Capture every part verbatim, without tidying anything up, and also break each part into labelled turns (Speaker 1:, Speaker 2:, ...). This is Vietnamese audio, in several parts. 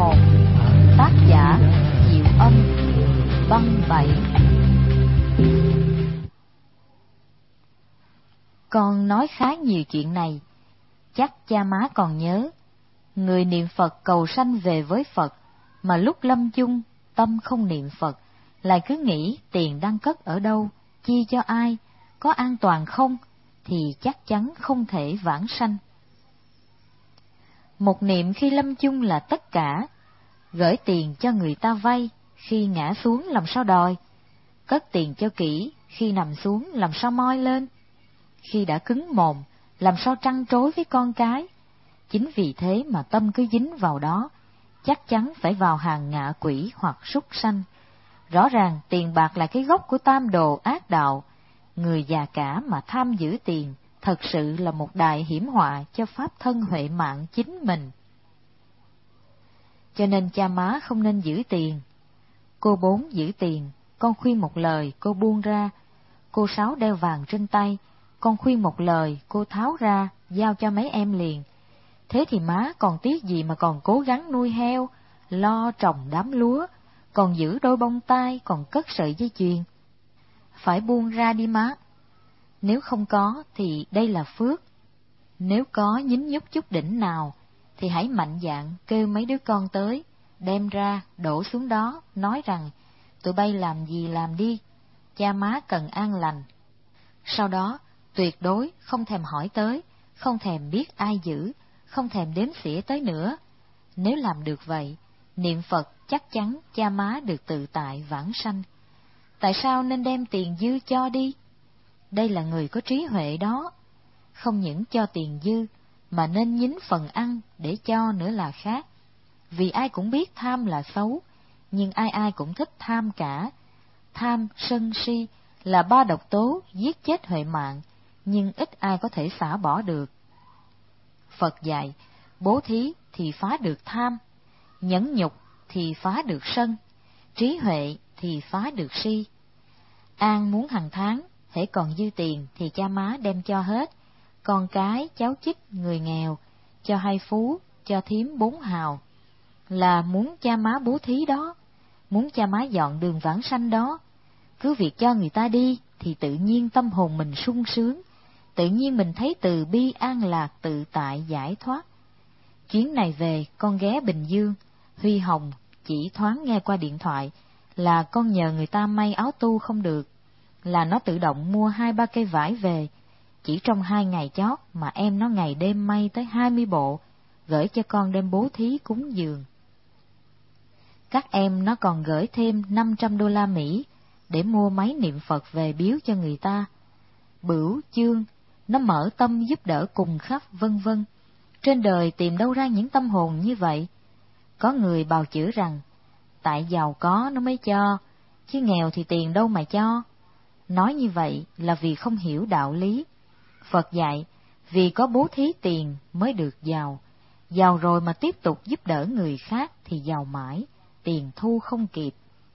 Speaker 1: một. Tác giả Diệu Âm. Băng bảy. Con nói khá nhiều chuyện này, chắc cha má còn nhớ. Người niệm Phật cầu sanh về với Phật, mà lúc lâm chung tâm không niệm Phật, lại cứ nghĩ tiền đang cất ở đâu, chi cho ai, có an toàn không, thì chắc chắn không thể vãng sanh. Một niệm khi lâm chung là tất cả. Gửi tiền cho người ta vay, khi ngã xuống làm sao đòi. Cất tiền cho kỹ, khi nằm xuống làm sao moi lên. Khi đã cứng mồm, làm sao trăn trối với con cái. Chính vì thế mà tâm cứ dính vào đó, chắc chắn phải vào hàng ngạ quỷ hoặc súc sanh. Rõ ràng tiền bạc là cái gốc của tam đồ ác đạo. Người già cả mà tham giữ tiền, thật sự là một đại hiểm họa cho pháp thân huệ mạng chính mình. Cho nên cha má không nên giữ tiền. Cô bốn giữ tiền, con khuyên một lời, cô buông ra. Cô sáu đeo vàng trên tay, con khuyên một lời, cô tháo ra, giao cho mấy em liền. Thế thì má còn tiếc gì mà còn cố gắng nuôi heo, lo trồng đám lúa, còn giữ đôi bông tai, còn cất sợi dây chuyền. Phải buông ra đi má. Nếu không có thì đây là phước. Nếu có nhín nhúc chút đỉnh nào, thì hãy mạnh dạn kêu mấy đứa con tới, đem ra, đổ xuống đó, nói rằng, tụi bay làm gì làm đi, cha má cần an lành. Sau đó, tuyệt đối không thèm hỏi tới, không thèm biết ai giữ, không thèm đếm xỉa tới nữa. Nếu làm được vậy, niệm Phật chắc chắn cha má được tự tại vãng sanh. Tại sao nên đem tiền dư cho đi? Đây là người có trí huệ đó. Không những cho tiền dư, mà nên nhín phần ăn để cho nữa là khác. Vì ai cũng biết tham là xấu, nhưng ai ai cũng thích tham cả. Tham, sân, si là ba độc tố giết chết huệ mạng, nhưng ít ai có thể xả bỏ được. Phật dạy, bố thí thì phá được tham, nhẫn nhục thì phá được sân, trí huệ thì phá được si. An muốn hàng tháng, hễ còn dư tiền thì cha má đem cho hết, con cái, cháu chích, người nghèo, cho hai phú, cho thím bốn hào. Là muốn cha má bố thí đó, muốn cha má dọn đường vãng sanh đó. Cứ việc cho người ta đi, thì tự nhiên tâm hồn mình sung sướng, tự nhiên mình thấy từ bi an lạc tự tại giải thoát. Chuyến này về, con ghé Bình Dương, Huy Hồng chỉ thoáng nghe qua điện thoại là con nhờ người ta may áo tu không được, là nó tự động mua hai ba cây vải về. Chỉ trong hai ngày chót mà em nó ngày đêm may tới hai mươi bộ, gửi cho con đem bố thí cúng dường. Các em nó còn gửi thêm năm trăm đô la Mỹ để mua máy niệm Phật về biếu cho người ta. Bửu, Chương, nó mở tâm giúp đỡ cùng khắp, vân vân. Trên đời tìm đâu ra những tâm hồn như vậy? Có người bào chữa rằng, tại giàu có nó mới cho, chứ nghèo thì tiền đâu mà cho. Nói như vậy là vì không hiểu đạo lý. Phật dạy, vì có bố thí tiền mới được giàu. Giàu rồi mà tiếp tục giúp đỡ người khác thì giàu mãi, tiền thu không kịp.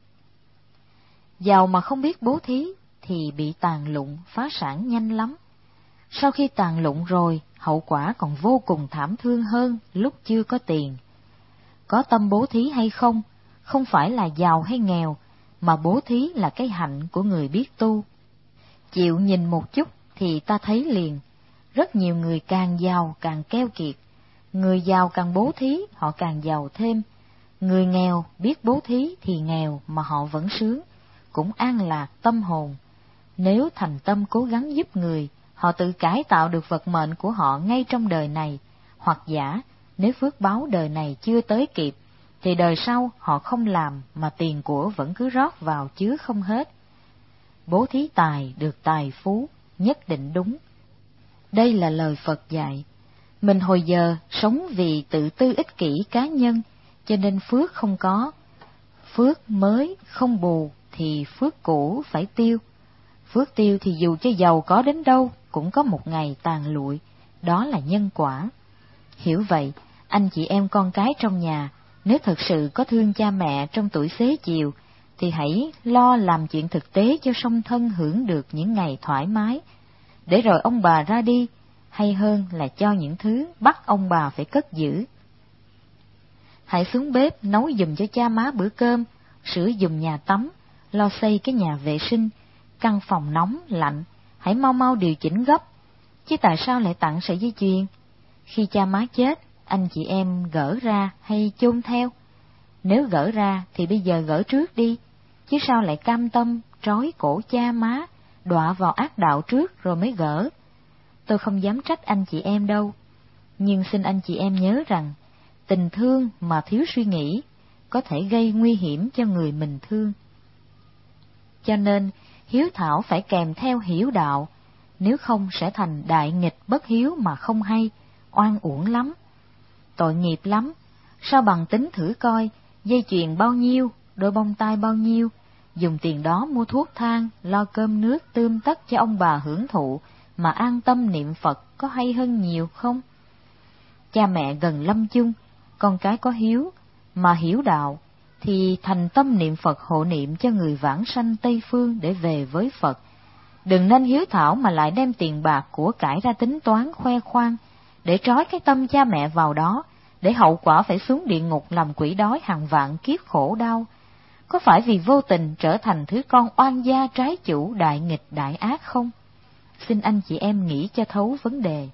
Speaker 1: Giàu mà không biết bố thí thì bị tàn lụng, phá sản nhanh lắm. Sau khi tàn lụng rồi, hậu quả còn vô cùng thảm thương hơn lúc chưa có tiền. Có tâm bố thí hay không, không phải là giàu hay nghèo, mà bố thí là cái hạnh của người biết tu. Chịu nhìn một chút thì ta thấy liền, rất nhiều người càng giàu càng keo kiệt. Người giàu càng bố thí, họ càng giàu thêm. Người nghèo biết bố thí thì nghèo mà họ vẫn sướng, cũng an lạc tâm hồn. Nếu thành tâm cố gắng giúp người, họ tự cải tạo được vận mệnh của họ ngay trong đời này. Hoặc giả, nếu phước báo đời này chưa tới kịp, thì đời sau họ không làm mà tiền của vẫn cứ rót vào chứa không hết. Bố thí tài được tài phú, nhất định đúng. Đây là lời Phật dạy. Mình hồi giờ sống vì tự tư ích kỷ cá nhân, cho nên phước không có. Phước mới không bù thì phước cũ phải tiêu. Phước tiêu thì dù cho giàu có đến đâu cũng có một ngày tàn lụi, đó là nhân quả. Hiểu vậy, anh chị em con cái trong nhà, nếu thật sự có thương cha mẹ trong tuổi xế chiều, thì hãy lo làm chuyện thực tế cho song thân hưởng được những ngày thoải mái, để rồi ông bà ra đi, hay hơn là cho những thứ bắt ông bà phải cất giữ. hãy xuống bếp nấu giùm cho cha má bữa cơm, sửa giùm nhà tắm, lo xây cái nhà vệ sinh, căn phòng nóng, lạnh, hãy mau mau điều chỉnh gấp. Chứ tại sao lại tặng sợi dây chuyền? Khi cha má chết, anh chị em gỡ ra hay chôn theo? Nếu gỡ ra thì bây giờ gỡ trước đi, chứ sao lại cam tâm trói cổ cha má, đọa vào ác đạo trước rồi mới gỡ. Tôi không dám trách anh chị em đâu, nhưng xin anh chị em nhớ rằng, tình thương mà thiếu suy nghĩ có thể gây nguy hiểm cho người mình thương. Cho nên, hiếu thảo phải kèm theo hiểu đạo, nếu không sẽ thành đại nghịch bất hiếu mà không hay, oan uổng lắm. Tội nghiệp lắm, sao bằng tính thử coi, dây chuyền bao nhiêu, đôi bông tai bao nhiêu, dùng tiền đó mua thuốc thang, lo cơm nước tươm tất cho ông bà hưởng thụ, mà an tâm niệm Phật có hay hơn nhiều không? Cha mẹ gần lâm chung, con cái có hiếu, mà hiểu đạo, thì thành tâm niệm Phật hộ niệm cho người vãng sanh Tây Phương để về với Phật. Đừng nên hiếu thảo mà lại đem tiền bạc của cải ra tính toán khoe khoang, để trói cái tâm cha mẹ vào đó, để hậu quả phải xuống địa ngục làm quỷ đói hàng vạn kiếp khổ đau. Có phải vì vô tình trở thành thứ con oan gia trái chủ, đại nghịch đại ác không? Xin anh chị em nghĩ cho thấu vấn đề.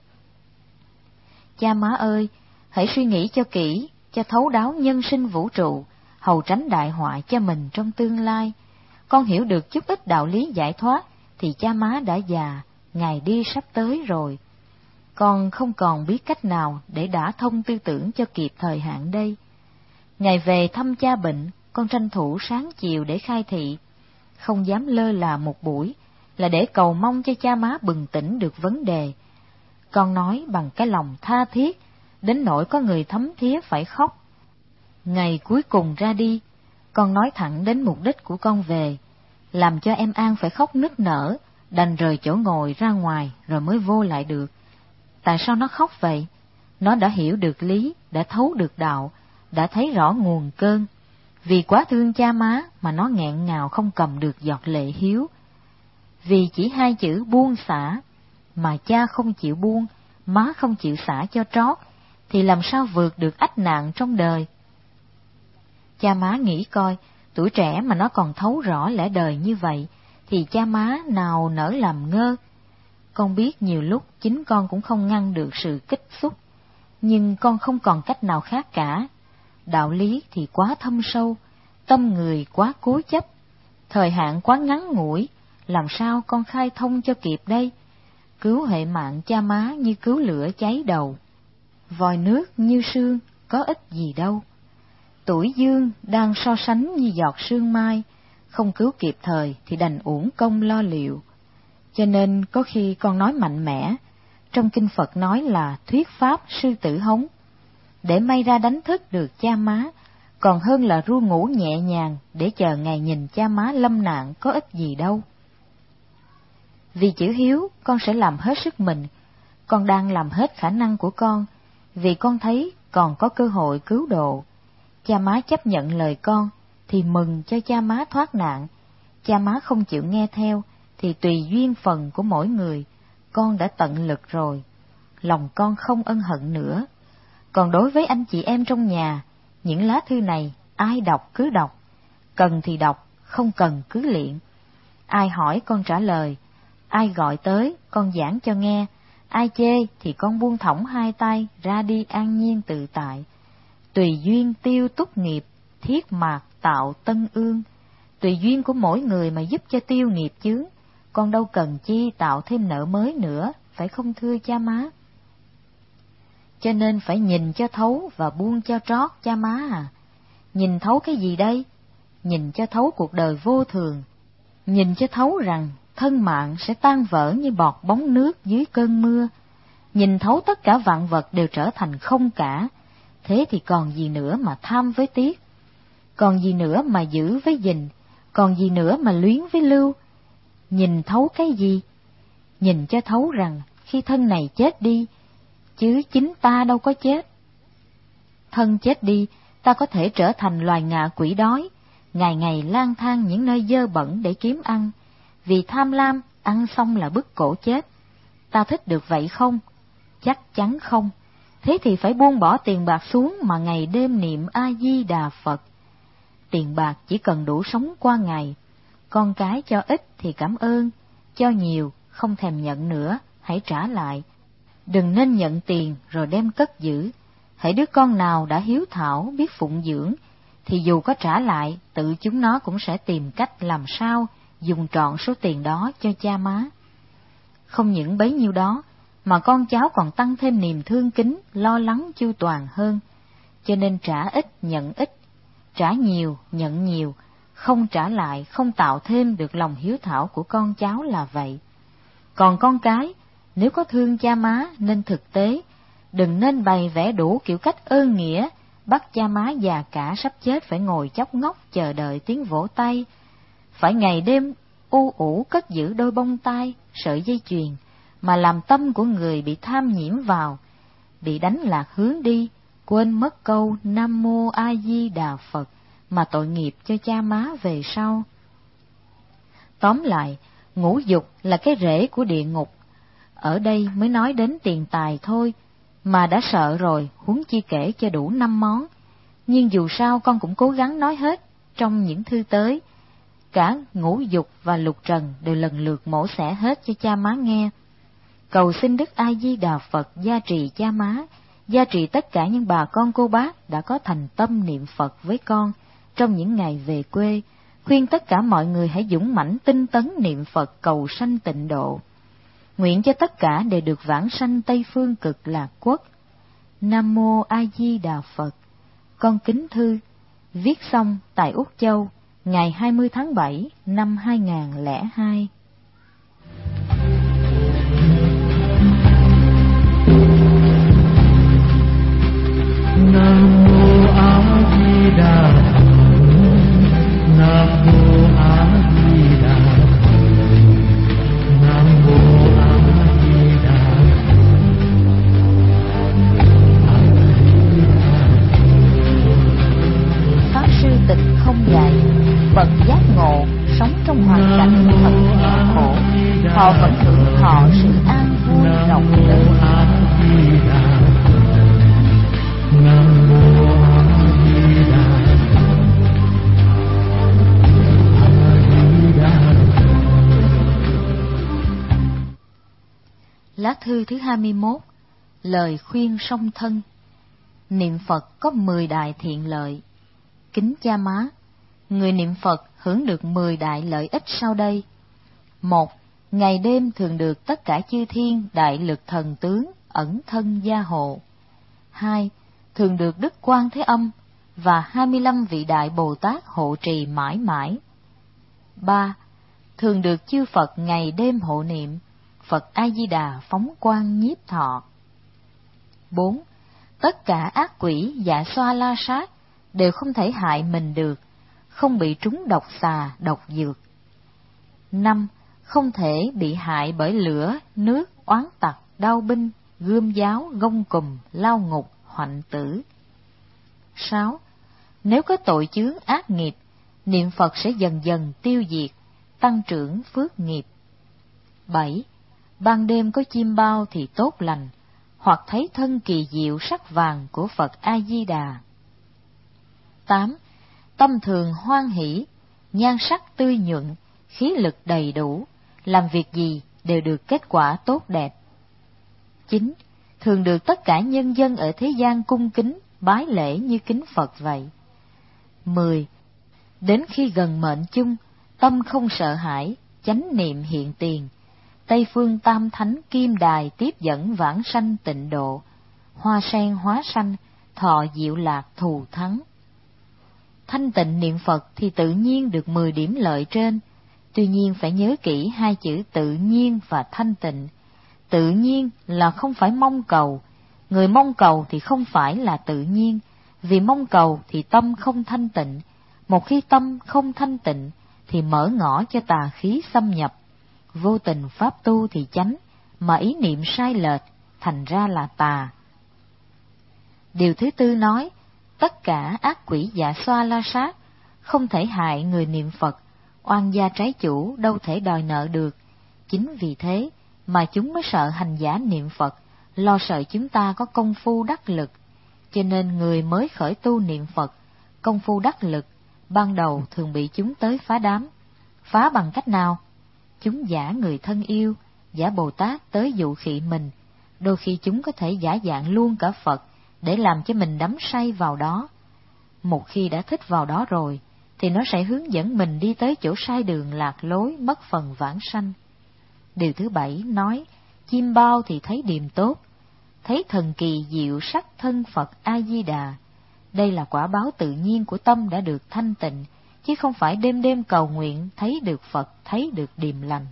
Speaker 1: Cha má ơi, hãy suy nghĩ cho kỹ, cho thấu đáo nhân sinh vũ trụ, hầu tránh đại họa cho mình trong tương lai. Con hiểu được chút ít đạo lý giải thoát, thì cha má đã già, ngày đi sắp tới rồi. Con không còn biết cách nào để đả thông tư tưởng cho kịp thời hạn đây. Ngày về thăm cha bệnh, con tranh thủ sáng chiều để khai thị, không dám lơ là một buổi, là để cầu mong cho cha má bừng tỉnh được vấn đề. Con nói bằng cái lòng tha thiết, đến nỗi có người thấm thía phải khóc. Ngày cuối cùng ra đi, con nói thẳng đến mục đích của con về, làm cho em An phải khóc nức nở, đành rời chỗ ngồi ra ngoài rồi mới vô lại được. Tại sao nó khóc vậy? Nó đã hiểu được lý, đã thấu được đạo, đã thấy rõ nguồn cơn. Vì quá thương cha má mà nó nghẹn ngào không cầm được giọt lệ hiếu. Vì chỉ hai chữ buông xả, mà cha không chịu buông, má không chịu xả cho trót, thì làm sao vượt được ách nạn trong đời? Cha má nghĩ coi, tuổi trẻ mà nó còn thấu rõ lẽ đời như vậy, thì cha má nào nỡ làm ngơ. Con biết nhiều lúc chính con cũng không ngăn được sự kích xúc, nhưng con không còn cách nào khác cả. Đạo lý thì quá thâm sâu, tâm người quá cố chấp, thời hạn quá ngắn ngủi, làm sao con khai thông cho kịp đây? Cứu hệ mạng cha má như cứu lửa cháy đầu, vòi nước như sương có ích gì đâu. Tuổi dương đang so sánh như giọt sương mai, không cứu kịp thời thì đành uổng công lo liệu. Cho nên có khi con nói mạnh mẽ, trong kinh Phật nói là thuyết pháp sư tử hống, để may ra đánh thức được cha má, còn hơn là ru ngủ nhẹ nhàng để chờ ngày nhìn cha má lâm nạn có ích gì đâu. Vì chữ hiếu, con sẽ làm hết sức mình, con đang làm hết khả năng của con, vì con thấy còn có cơ hội cứu độ. Cha má chấp nhận lời con, thì mừng cho cha má thoát nạn. Cha má không chịu nghe theo, thì tùy duyên phần của mỗi người, con đã tận lực rồi. Lòng con không ân hận nữa. Còn đối với anh chị em trong nhà, những lá thư này ai đọc cứ đọc, cần thì đọc, không cần cứ luyện. Ai hỏi con trả lời, ai gọi tới con giảng cho nghe, ai chê thì con buông thõng hai tay ra đi an nhiên tự tại. Tùy duyên tiêu túc nghiệp, thiết mạc tạo tân ương. Tùy duyên của mỗi người mà giúp cho tiêu nghiệp chướng, con đâu cần chi tạo thêm nợ mới nữa, phải không thưa cha má? Cho nên phải nhìn cho thấu và buông cho trót cha má à. Nhìn thấu cái gì đây? Nhìn cho thấu cuộc đời vô thường. Nhìn cho thấu rằng thân mạng sẽ tan vỡ như bọt bóng nước dưới cơn mưa. Nhìn thấu tất cả vạn vật đều trở thành không cả. Thế thì còn gì nữa mà tham với tiếc? Còn gì nữa mà giữ với gìn? Còn gì nữa mà luyến với lưu? Nhìn thấu cái gì? Nhìn cho thấu rằng khi thân này chết đi, chứ chính ta đâu có chết. Thân chết đi, ta có thể trở thành loài ngạ quỷ đói, ngày ngày lang thang những nơi dơ bẩn để kiếm ăn, vì tham lam, ăn xong là bứt cổ chết. Ta thích được vậy không? Chắc chắn không. thế thì phải buông bỏ tiền bạc xuống mà ngày đêm niệm A-di-đà Phật. Tiền bạc chỉ cần đủ sống qua ngày, con cái cho ít thì cảm ơn, cho nhiều không thèm nhận nữa, hãy trả lại. Đừng nên nhận tiền rồi đem cất giữ. Hễ đứa con nào đã hiếu thảo biết phụng dưỡng, thì dù có trả lại, tự chúng nó cũng sẽ tìm cách làm sao dùng trọn số tiền đó cho cha má. Không những bấy nhiêu đó, mà con cháu còn tăng thêm niềm thương kính, lo lắng chu toàn hơn. Cho nên trả ít nhận ít, trả nhiều nhận nhiều, không trả lại không tạo thêm được lòng hiếu thảo của con cháu là vậy. Còn con cái, nếu có thương cha má nên thực tế, đừng nên bày vẽ đủ kiểu cách ơn nghĩa, bắt cha má già cả sắp chết phải ngồi chóc ngóc chờ đợi tiếng vỗ tay, phải ngày đêm u ủ cất giữ đôi bông tai, sợi dây chuyền, mà làm tâm của người bị tham nhiễm vào, bị đánh lạc hướng đi, quên mất câu Nam Mô A Di Đà Phật, mà tội nghiệp cho cha má về sau. Tóm lại, ngũ dục là cái rễ của địa ngục. Ở đây mới nói đến tiền tài thôi, mà đã sợ rồi, huống chi kể cho đủ năm món. Nhưng dù sao con cũng cố gắng nói hết trong những thư tới. Cả ngũ dục và lục trần đều lần lượt mổ xẻ hết cho cha má nghe. Cầu xin Đức A Di Đà Phật gia trì cha má, gia trì tất cả những bà con cô bác đã có thành tâm niệm Phật với con trong những ngày về quê, khuyên tất cả mọi người hãy dũng mãnh tinh tấn niệm Phật cầu sanh tịnh độ. Nguyện cho tất cả đều được vãng sanh Tây Phương Cực Lạc Quốc. Nam Mô A Di Đà Phật. Con kính thư, viết xong tại Úc Châu, ngày hai mươi tháng bảy năm hai nghìn không trăm lẻ hai.
Speaker 2: Nam Mô A Di Đà Phật. Nam Mô A Di Đà Phật. Nam Mô A Di Đà
Speaker 1: Phật. Pháp sư Tịnh không dạy, bậc giác ngộ sống trong hoàn cảnh thật nghèo khổ, họ vẫn hưởng thọ sự an vui rộng lớn.
Speaker 2: Nam Mô A Di Đà
Speaker 1: Lá thư thứ hai mươi mốt. Lời khuyên song thân. Niệm Phật có mười đại thiện lợi. Kính cha má, người niệm Phật hưởng được mười đại lợi ích sau đây. Một, ngày đêm thường được tất cả chư thiên đại lực thần tướng ẩn thân gia hộ. Hai, thường được Đức Quan Thế Âm và hai mươi lăm vị đại Bồ Tát hộ trì mãi mãi. Ba, thường được chư Phật ngày đêm hộ niệm, Phật A Di Đà phóng quang nhiếp thọ. Bốn, tất cả ác quỷ dạ xoa la sát đều không thể hại mình được, không bị trúng độc xà, độc dược. Năm, không thể bị hại bởi lửa, nước, oán tặc, đao binh, gươm giáo, gông cùm, lao ngục, hoạnh tử. Sáu, nếu có tội chướng ác nghiệp, niệm Phật sẽ dần dần tiêu diệt, tăng trưởng phước nghiệp. Bảy, ban đêm có chim bao thì tốt lành, hoặc thấy thân kỳ diệu sắc vàng của Phật A Di Đà. Tám, tâm thường hoan hỷ, nhan sắc tươi nhuận, khí lực đầy đủ, làm việc gì đều được kết quả tốt đẹp. Chín, thường được tất cả nhân dân ở thế gian cung kính, bái lễ như kính Phật vậy. Mười, đến khi gần mệnh chung, tâm không sợ hãi, chánh niệm hiện tiền, Tây phương tam thánh kim đài tiếp dẫn vãng sanh tịnh độ, hoa sen hóa sanh, thọ diệu lạc thù thắng. Thanh tịnh niệm Phật thì tự nhiên được mười điểm lợi trên, tuy nhiên phải nhớ kỹ hai chữ tự nhiên và thanh tịnh. Tự nhiên là không phải mong cầu, người mong cầu thì không phải là tự nhiên, vì mong cầu thì tâm không thanh tịnh, một khi tâm không thanh tịnh thì mở ngõ cho tà khí xâm nhập, vô tình pháp tu thì chánh, mà ý niệm sai lệch, thành ra là tà. Điều thứ tư nói, tất cả ác quỷ dạ xoa la sát, không thể hại người niệm Phật, oan gia trái chủ đâu thể đòi nợ được. Chính vì thế mà chúng mới sợ hành giả niệm Phật, lo sợ chúng ta có công phu đắc lực, cho nên người mới khởi tu niệm Phật, công phu đắc lực, ban đầu thường bị chúng tới phá đám. Phá bằng cách nào? Chúng giả người thân yêu, giả Bồ Tát tới dụ khị mình, đôi khi chúng có thể giả dạng luôn cả Phật để làm cho mình đắm say vào đó. Một khi đã thích vào đó rồi, thì nó sẽ hướng dẫn mình đi tới chỗ sai đường lạc lối, mất phần vãng sanh. Điều thứ bảy nói, chim bao thì thấy điềm tốt, thấy thần kỳ diệu sắc thân Phật A-di-đà. Đây là quả báo tự nhiên của tâm đã được thanh tịnh, chứ không phải đêm đêm cầu nguyện thấy được Phật, thấy được điềm lành.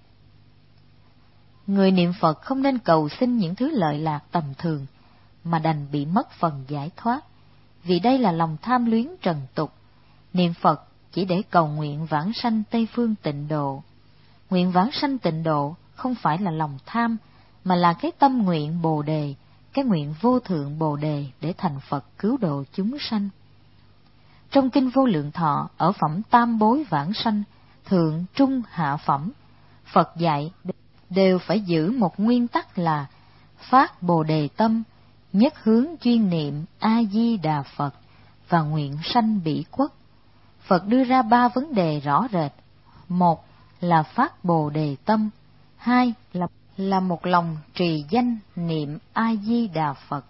Speaker 1: Người niệm Phật không nên cầu xin những thứ lợi lạc tầm thường, mà đành bị mất phần giải thoát, vì đây là lòng tham luyến trần tục. Niệm Phật chỉ để cầu nguyện vãng sanh Tây Phương Tịnh Độ. Nguyện vãng sanh Tịnh Độ không phải là lòng tham, mà là cái tâm nguyện Bồ Đề, cái nguyện vô thượng Bồ Đề để thành Phật cứu độ chúng sanh. Trong Kinh Vô Lượng Thọ, ở phẩm tam bối vãng sanh, thượng, trung, hạ phẩm, Phật dạy đều phải giữ một nguyên tắc là phát Bồ Đề tâm, nhất hướng chuyên niệm A-di-đà Phật và nguyện sanh bỉ quốc. Phật đưa ra ba vấn đề rõ rệt. Một là phát Bồ Đề tâm, hai là là một lòng trì danh niệm A-di-đà Phật,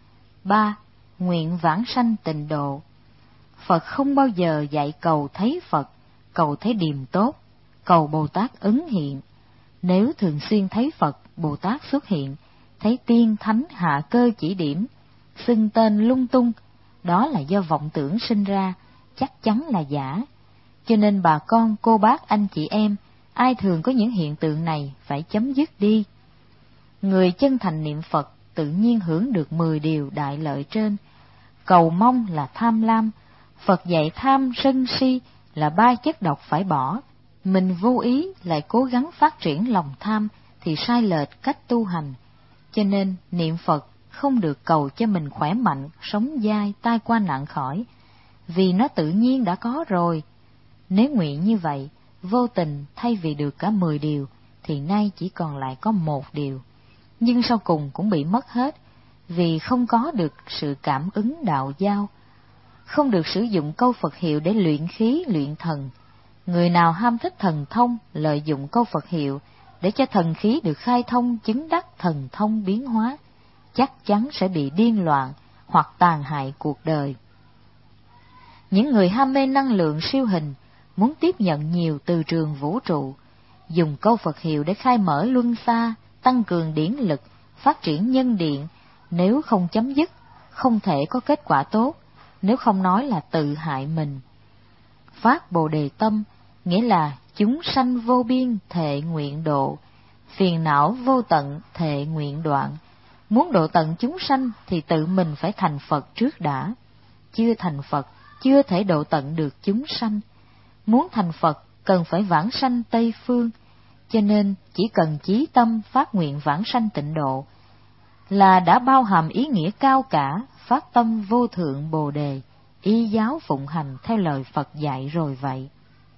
Speaker 1: ba nguyện vãng sanh Tịnh Độ. Phật không bao giờ dạy cầu thấy Phật, cầu thấy điềm tốt, cầu Bồ Tát ứng hiện. Nếu thường xuyên thấy Phật, Bồ Tát xuất hiện, thấy tiên thánh hạ cơ chỉ điểm, xưng tên lung tung, đó là do vọng tưởng sinh ra, chắc chắn là giả. Cho nên bà con, cô bác, anh chị em, ai thường có những hiện tượng này phải chấm dứt đi. Người chân thành niệm Phật tự nhiên hưởng được mười điều đại lợi trên. Cầu mong là tham lam, Phật dạy tham sân si là ba chất độc phải bỏ. Mình vô ý lại cố gắng phát triển lòng tham thì sai lệch cách tu hành. Cho nên niệm Phật không được cầu cho mình khỏe mạnh, sống dai, tai qua nạn khỏi, vì nó tự nhiên đã có rồi. Nếu nguyện như vậy, vô tình thay vì được cả mười điều, thì nay chỉ còn lại có một điều. Nhưng sau cùng cũng bị mất hết, vì không có được sự cảm ứng đạo giao, không được sử dụng câu Phật hiệu để luyện khí, luyện thần. Người nào ham thích thần thông, lợi dụng câu Phật hiệu để cho thần khí được khai thông, chứng đắc thần thông biến hóa, chắc chắn sẽ bị điên loạn hoặc tàn hại cuộc đời. Những người ham mê năng lượng siêu hình, muốn tiếp nhận nhiều từ trường vũ trụ, dùng câu Phật hiệu để khai mở luân xa, tăng cường điển lực, phát triển nhân điện, nếu không chấm dứt, không thể có kết quả tốt, nếu không nói là tự hại mình. Phát Bồ Đề tâm nghĩa là chúng sanh vô biên thệ nguyện độ, phiền não vô tận thệ nguyện đoạn. Muốn độ tận chúng sanh thì tự mình phải thành Phật trước đã. Chưa thành Phật, chưa thể độ tận được chúng sanh. Muốn thành Phật cần phải vãng sanh Tây Phương, cho nên chỉ cần chí tâm phát nguyện vãng sanh Tịnh Độ là đã bao hàm ý nghĩa cao cả, phát tâm vô thượng Bồ Đề, y giáo phụng hành theo lời Phật dạy rồi vậy.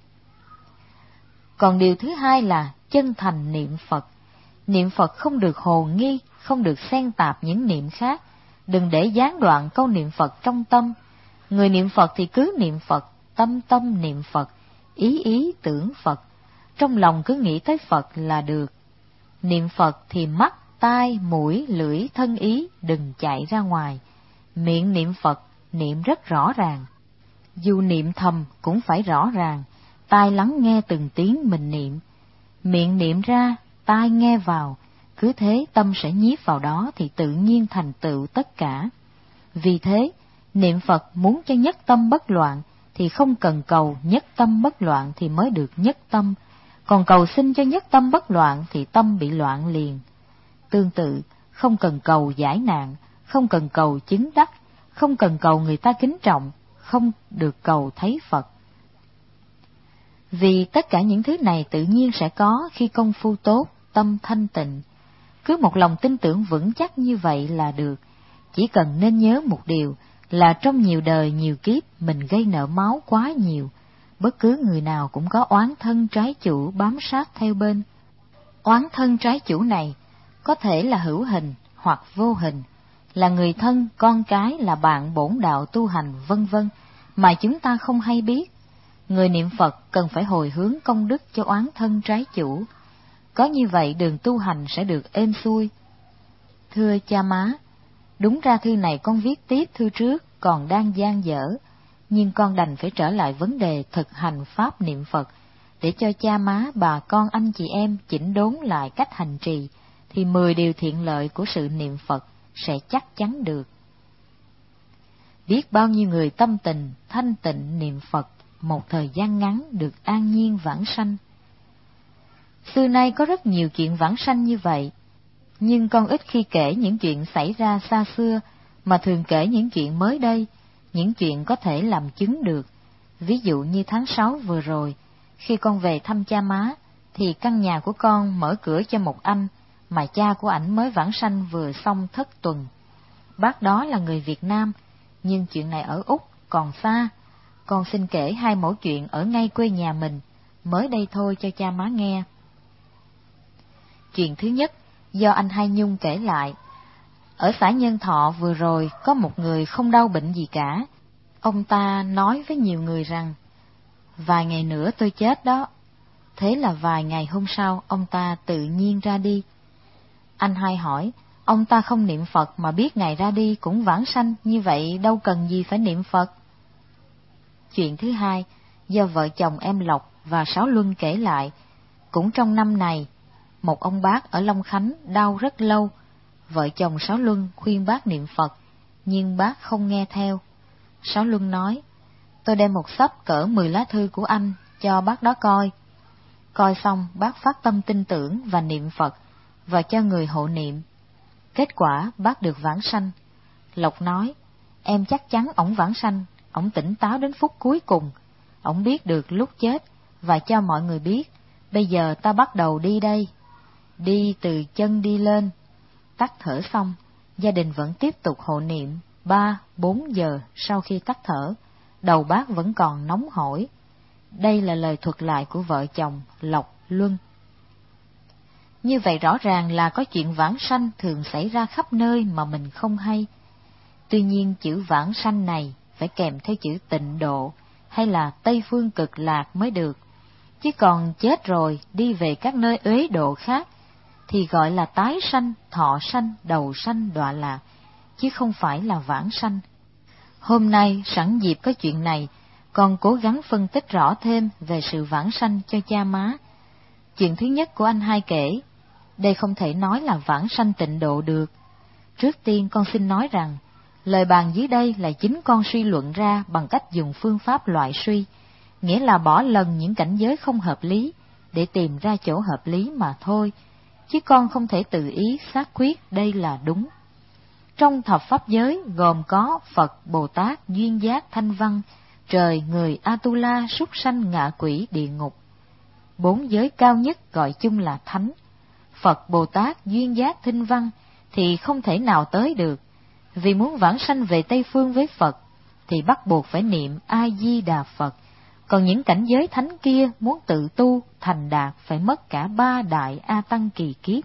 Speaker 1: Còn điều thứ hai là chân thành niệm Phật. Niệm Phật không được hồ nghi, không được xen tạp những niệm khác, đừng để gián đoạn câu niệm Phật trong tâm. Người niệm Phật thì cứ niệm Phật, tâm tâm niệm Phật, ý ý tưởng Phật, trong lòng cứ nghĩ tới Phật là được. Niệm Phật thì mắt, tai, mũi, lưỡi, thân ý đừng chạy ra ngoài. Miệng niệm Phật, niệm rất rõ ràng. Dù niệm thầm cũng phải rõ ràng, tai lắng nghe từng tiếng mình niệm. Miệng niệm ra, tai nghe vào, cứ thế tâm sẽ nhiếp vào đó thì tự nhiên thành tựu tất cả. Vì thế, niệm Phật muốn cho nhất tâm bất loạn thì không cần cầu nhất tâm bất loạn thì mới được nhất tâm, còn cầu xin cho nhất tâm bất loạn thì tâm bị loạn liền. Tương tự, không cần cầu giải nạn, không cần cầu chứng đắc, không cần cầu người ta kính trọng, không được cầu thấy Phật. Vì tất cả những thứ này tự nhiên sẽ có khi công phu tốt, tâm thanh tịnh. Cứ một lòng tin tưởng vững chắc như vậy là được. Chỉ cần nên nhớ một điều là trong nhiều đời nhiều kiếp mình gây nợ máu quá nhiều. Bất cứ người nào cũng có oán thân trái chủ bám sát theo bên. Oán thân trái chủ này có thể là hữu hình hoặc vô hình, là người thân, con cái, là bạn bổn đạo tu hành, vân vân mà chúng ta không hay biết. Người niệm Phật cần phải hồi hướng công đức cho oán thân trái chủ. Có như vậy đường tu hành sẽ được êm xuôi. Thưa cha má, đúng ra thư này con viết tiếp thư trước còn đang dang dở, nhưng con đành phải trở lại vấn đề thực hành pháp niệm Phật, để cho cha má, bà con, anh chị em chỉnh đốn lại cách hành trì, thì mười điều thiện lợi của sự niệm Phật sẽ chắc chắn được. Biết bao nhiêu người tâm tình, thanh tịnh niệm Phật, một thời gian ngắn được an nhiên vãng sanh. Xưa nay có rất nhiều chuyện vãng sanh như vậy, nhưng con ít khi kể những chuyện xảy ra xa xưa, mà thường kể những chuyện mới đây, những chuyện có thể làm chứng được. Ví dụ như tháng sáu vừa rồi, khi con về thăm cha má, thì căn nhà của con mở cửa cho một anh, mà cha của ảnh mới vãng sanh vừa xong thất tuần. Bác đó là người Việt Nam, nhưng chuyện này ở Úc còn xa. Con xin kể hai mẩu chuyện ở ngay quê nhà mình, mới đây thôi cho cha má nghe. Chuyện thứ nhất, do anh Hai Nhung kể lại. Ở xã Nhân Thọ vừa rồi có một người không đau bệnh gì cả. Ông ta nói với nhiều người rằng, vài ngày nữa tôi chết đó. Thế là vài ngày hôm sau ông ta tự nhiên ra đi. Anh Hai hỏi, ông ta không niệm Phật mà biết ngày ra đi cũng vãng sanh, như vậy đâu cần gì phải niệm Phật. Chuyện thứ hai, do vợ chồng em Lộc và Sáu Luân kể lại. Cũng trong năm này, một ông bác ở Long Khánh đau rất lâu. Vợ chồng Sáu Luân khuyên bác niệm Phật, nhưng bác không nghe theo. Sáu Luân nói, tôi đem một xấp cỡ mười lá thư của anh cho bác đó coi. Coi xong bác phát tâm tin tưởng và niệm Phật, và cho người hộ niệm. Kết quả bác được vãng sanh. Lộc nói, em chắc chắn ổng vãng sanh, ổng tỉnh táo đến phút cuối cùng, ổng biết được lúc chết và cho mọi người biết, bây giờ ta bắt đầu đi đây. Đi từ chân đi lên. Tắt thở xong, gia đình vẫn tiếp tục hộ niệm. Ba, bốn giờ sau khi tắt thở, đầu bác vẫn còn nóng hổi. Đây là lời thuật lại của vợ chồng Lộc Luân. Như vậy rõ ràng là có chuyện vãng sanh thường xảy ra khắp nơi mà mình không hay. Tuy nhiên chữ vãng sanh này phải kèm theo chữ tịnh độ hay là Tây Phương Cực Lạc mới được. Chứ còn chết rồi đi về các nơi uế độ khác thì gọi là tái sanh, thọ sanh, đầu sanh, đọa lạc, chứ không phải là vãng sanh. Hôm nay sẵn dịp có chuyện này, con cố gắng phân tích rõ thêm về sự vãng sanh cho cha má. Chuyện thứ nhất của anh Hai kể, đây không thể nói là vãng sanh tịnh độ được. Trước tiên con xin nói rằng, lời bàn dưới đây là chính con suy luận ra bằng cách dùng phương pháp loại suy, nghĩa là bỏ lần những cảnh giới không hợp lý để tìm ra chỗ hợp lý mà thôi, chứ con không thể tự ý xác quyết đây là đúng. Trong thập pháp giới gồm có Phật, Bồ Tát, duyên giác, thanh văn, trời, người, Atula, súc sanh, ngạ quỷ, địa ngục. Bốn giới cao nhất gọi chung là thánh. Phật, Bồ Tát, duyên giác, thanh văn thì không thể nào tới được, vì muốn vãng sanh về Tây Phương với Phật thì bắt buộc phải niệm A-di-đà Phật. Còn những cảnh giới thánh kia muốn tự tu thành đạt phải mất cả ba đại A Tăng kỳ kiếp.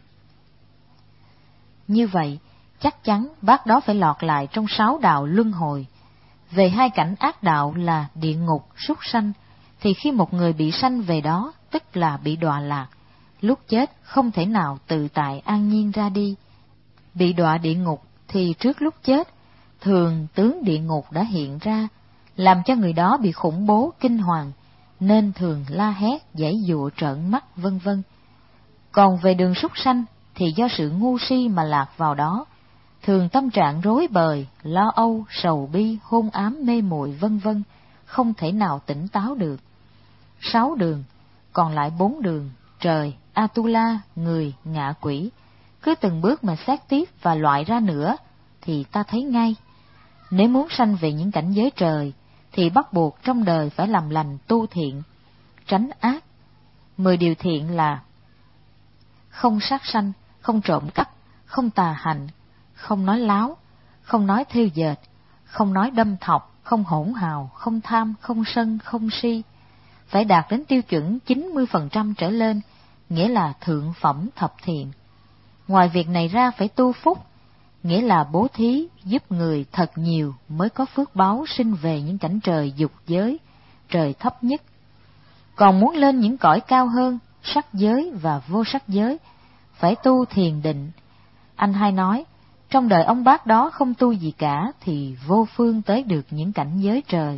Speaker 1: Như vậy, chắc chắn bác đó phải lọt lại trong sáu đạo luân hồi. Về hai cảnh ác đạo là địa ngục, súc sanh, thì khi một người bị sanh về đó, tức là bị đọa lạc, lúc chết không thể nào tự tại an nhiên ra đi. Bị đọa địa ngục thì trước lúc chết, thường tướng địa ngục đã hiện ra, làm cho người đó bị khủng bố kinh hoàng, nên thường la hét, giãy giụa, trợn mắt, vân vân. Còn về đường súc sanh thì do sự ngu si mà lạc vào đó, thường tâm trạng rối bời, lo âu, sầu bi, hôn ám, mê muội, vân vân, không thể nào tỉnh táo được. Sáu đường, còn lại bốn đường, trời, Atula, người, ngạ quỷ. Cứ từng bước mà xét tiếp và loại ra nữa, thì ta thấy ngay. Nếu muốn sanh về những cảnh giới trời, thì bắt buộc trong đời phải làm lành tu thiện, tránh ác. Mười điều thiện là không sát sanh, không trộm cắp, không tà hạnh, không nói láo, không nói thêu dệt, không nói đâm thọc, không hỗn hào, không tham, không sân, không si. Phải đạt đến tiêu chuẩn chín mươi phần trăm trở lên, nghĩa là thượng phẩm thập thiện. Ngoài việc này ra phải tu phúc, nghĩa là bố thí giúp người thật nhiều mới có phước báu sinh về những cảnh trời dục giới, trời thấp nhất. Còn muốn lên những cõi cao hơn, sắc giới và vô sắc giới, phải tu thiền định. Anh hay nói, trong đời ông bác đó không tu gì cả thì vô phương tới được những cảnh giới trời.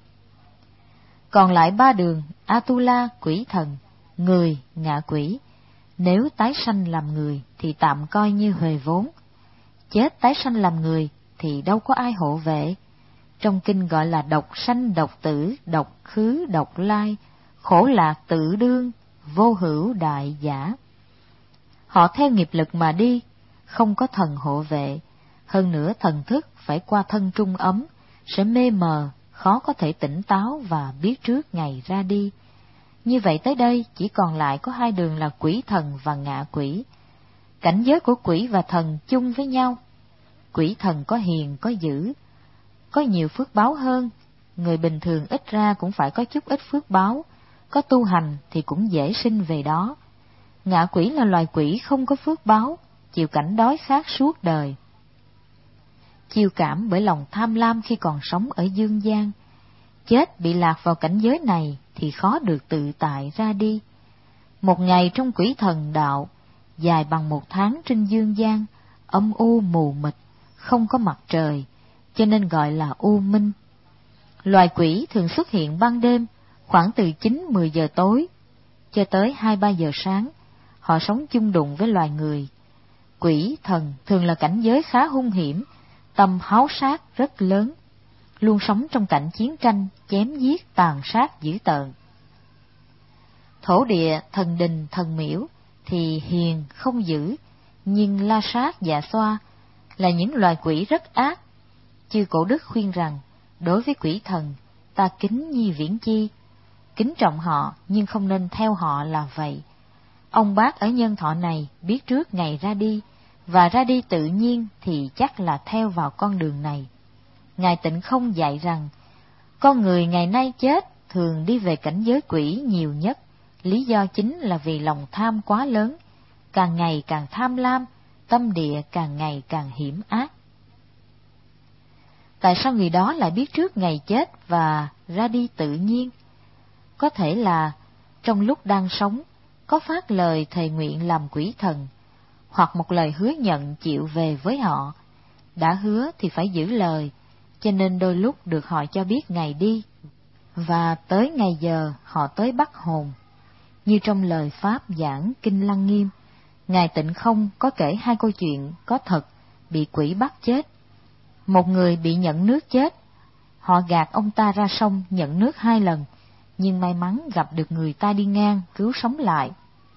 Speaker 1: Còn lại ba đường, Atula, quỷ thần, người, ngạ quỷ. Nếu tái sanh làm người thì tạm coi như huề vốn. Chết tái sanh làm người thì đâu có ai hộ vệ. Trong kinh gọi là độc sanh, độc tử, độc khứ, độc lai, khổ lạc tự đương, vô hữu đại giả. Họ theo nghiệp lực mà đi, không có thần hộ vệ. Hơn nữa thần thức phải qua thân trung ấm, sẽ mê mờ, khó có thể tỉnh táo và biết trước ngày ra đi. Như vậy tới đây chỉ còn lại có hai đường là quỷ thần và ngạ quỷ. Cảnh giới của quỷ và thần chung với nhau. Quỷ thần có hiền, có dữ, có nhiều phước báo hơn. Người bình thường ít ra cũng phải có chút ít phước báo, có tu hành thì cũng dễ sinh về đó. Ngạ quỷ là loài quỷ không có phước báo, chịu cảnh đói khát suốt đời. Chiêu cảm bởi lòng tham lam khi còn sống ở dương gian. Chết bị lạc vào cảnh giới này thì khó được tự tại ra đi. Một ngày trong quỷ thần đạo, dài bằng một tháng trên dương gian, âm u mù mịt, không có mặt trời, cho nên gọi là u minh. Loài quỷ thường xuất hiện ban đêm, khoảng từ chín mười giờ tối cho tới hai ba giờ sáng. Họ sống chung đụng với loài người. Quỷ thần thường là cảnh giới khá hung hiểm, tâm háo sát rất lớn, luôn sống trong cảnh chiến tranh, chém giết, tàn sát dữ tợn. Thổ địa, thần đình, thần miễu thì hiền không dữ, nhưng la sát, dạ xoa là những loài quỷ rất ác. Chư Cổ Đức khuyên rằng, đối với quỷ thần, ta kính nhi viễn chi, kính trọng họ nhưng không nên theo họ là vậy. Ông bác ở nhân thọ này biết trước ngày ra đi, và ra đi tự nhiên thì chắc là theo vào con đường này. Ngài Tịnh Không dạy rằng, con người ngày nay chết thường đi về cảnh giới quỷ nhiều nhất, lý do chính là vì lòng tham quá lớn, càng ngày càng tham lam, tâm địa càng ngày càng hiểm ác. Tại sao người đó lại biết trước ngày chết và ra đi tự nhiên? Có thể là trong lúc đang sống, có phát lời thề nguyện làm quỷ thần, hoặc một lời hứa nhận chịu về với họ. Đã hứa thì phải giữ lời, cho nên đôi lúc được họ cho biết ngày đi, và tới ngày giờ họ tới bắt hồn. Như trong lời Pháp giảng Kinh Lăng Nghiêm, Ngài Tịnh Không có kể hai câu chuyện có thật bị quỷ bắt chết. Một người bị nhận nước chết, họ gạt ông ta ra sông nhận nước hai lần, nhưng may mắn gặp được người ta đi ngang cứu sống lại.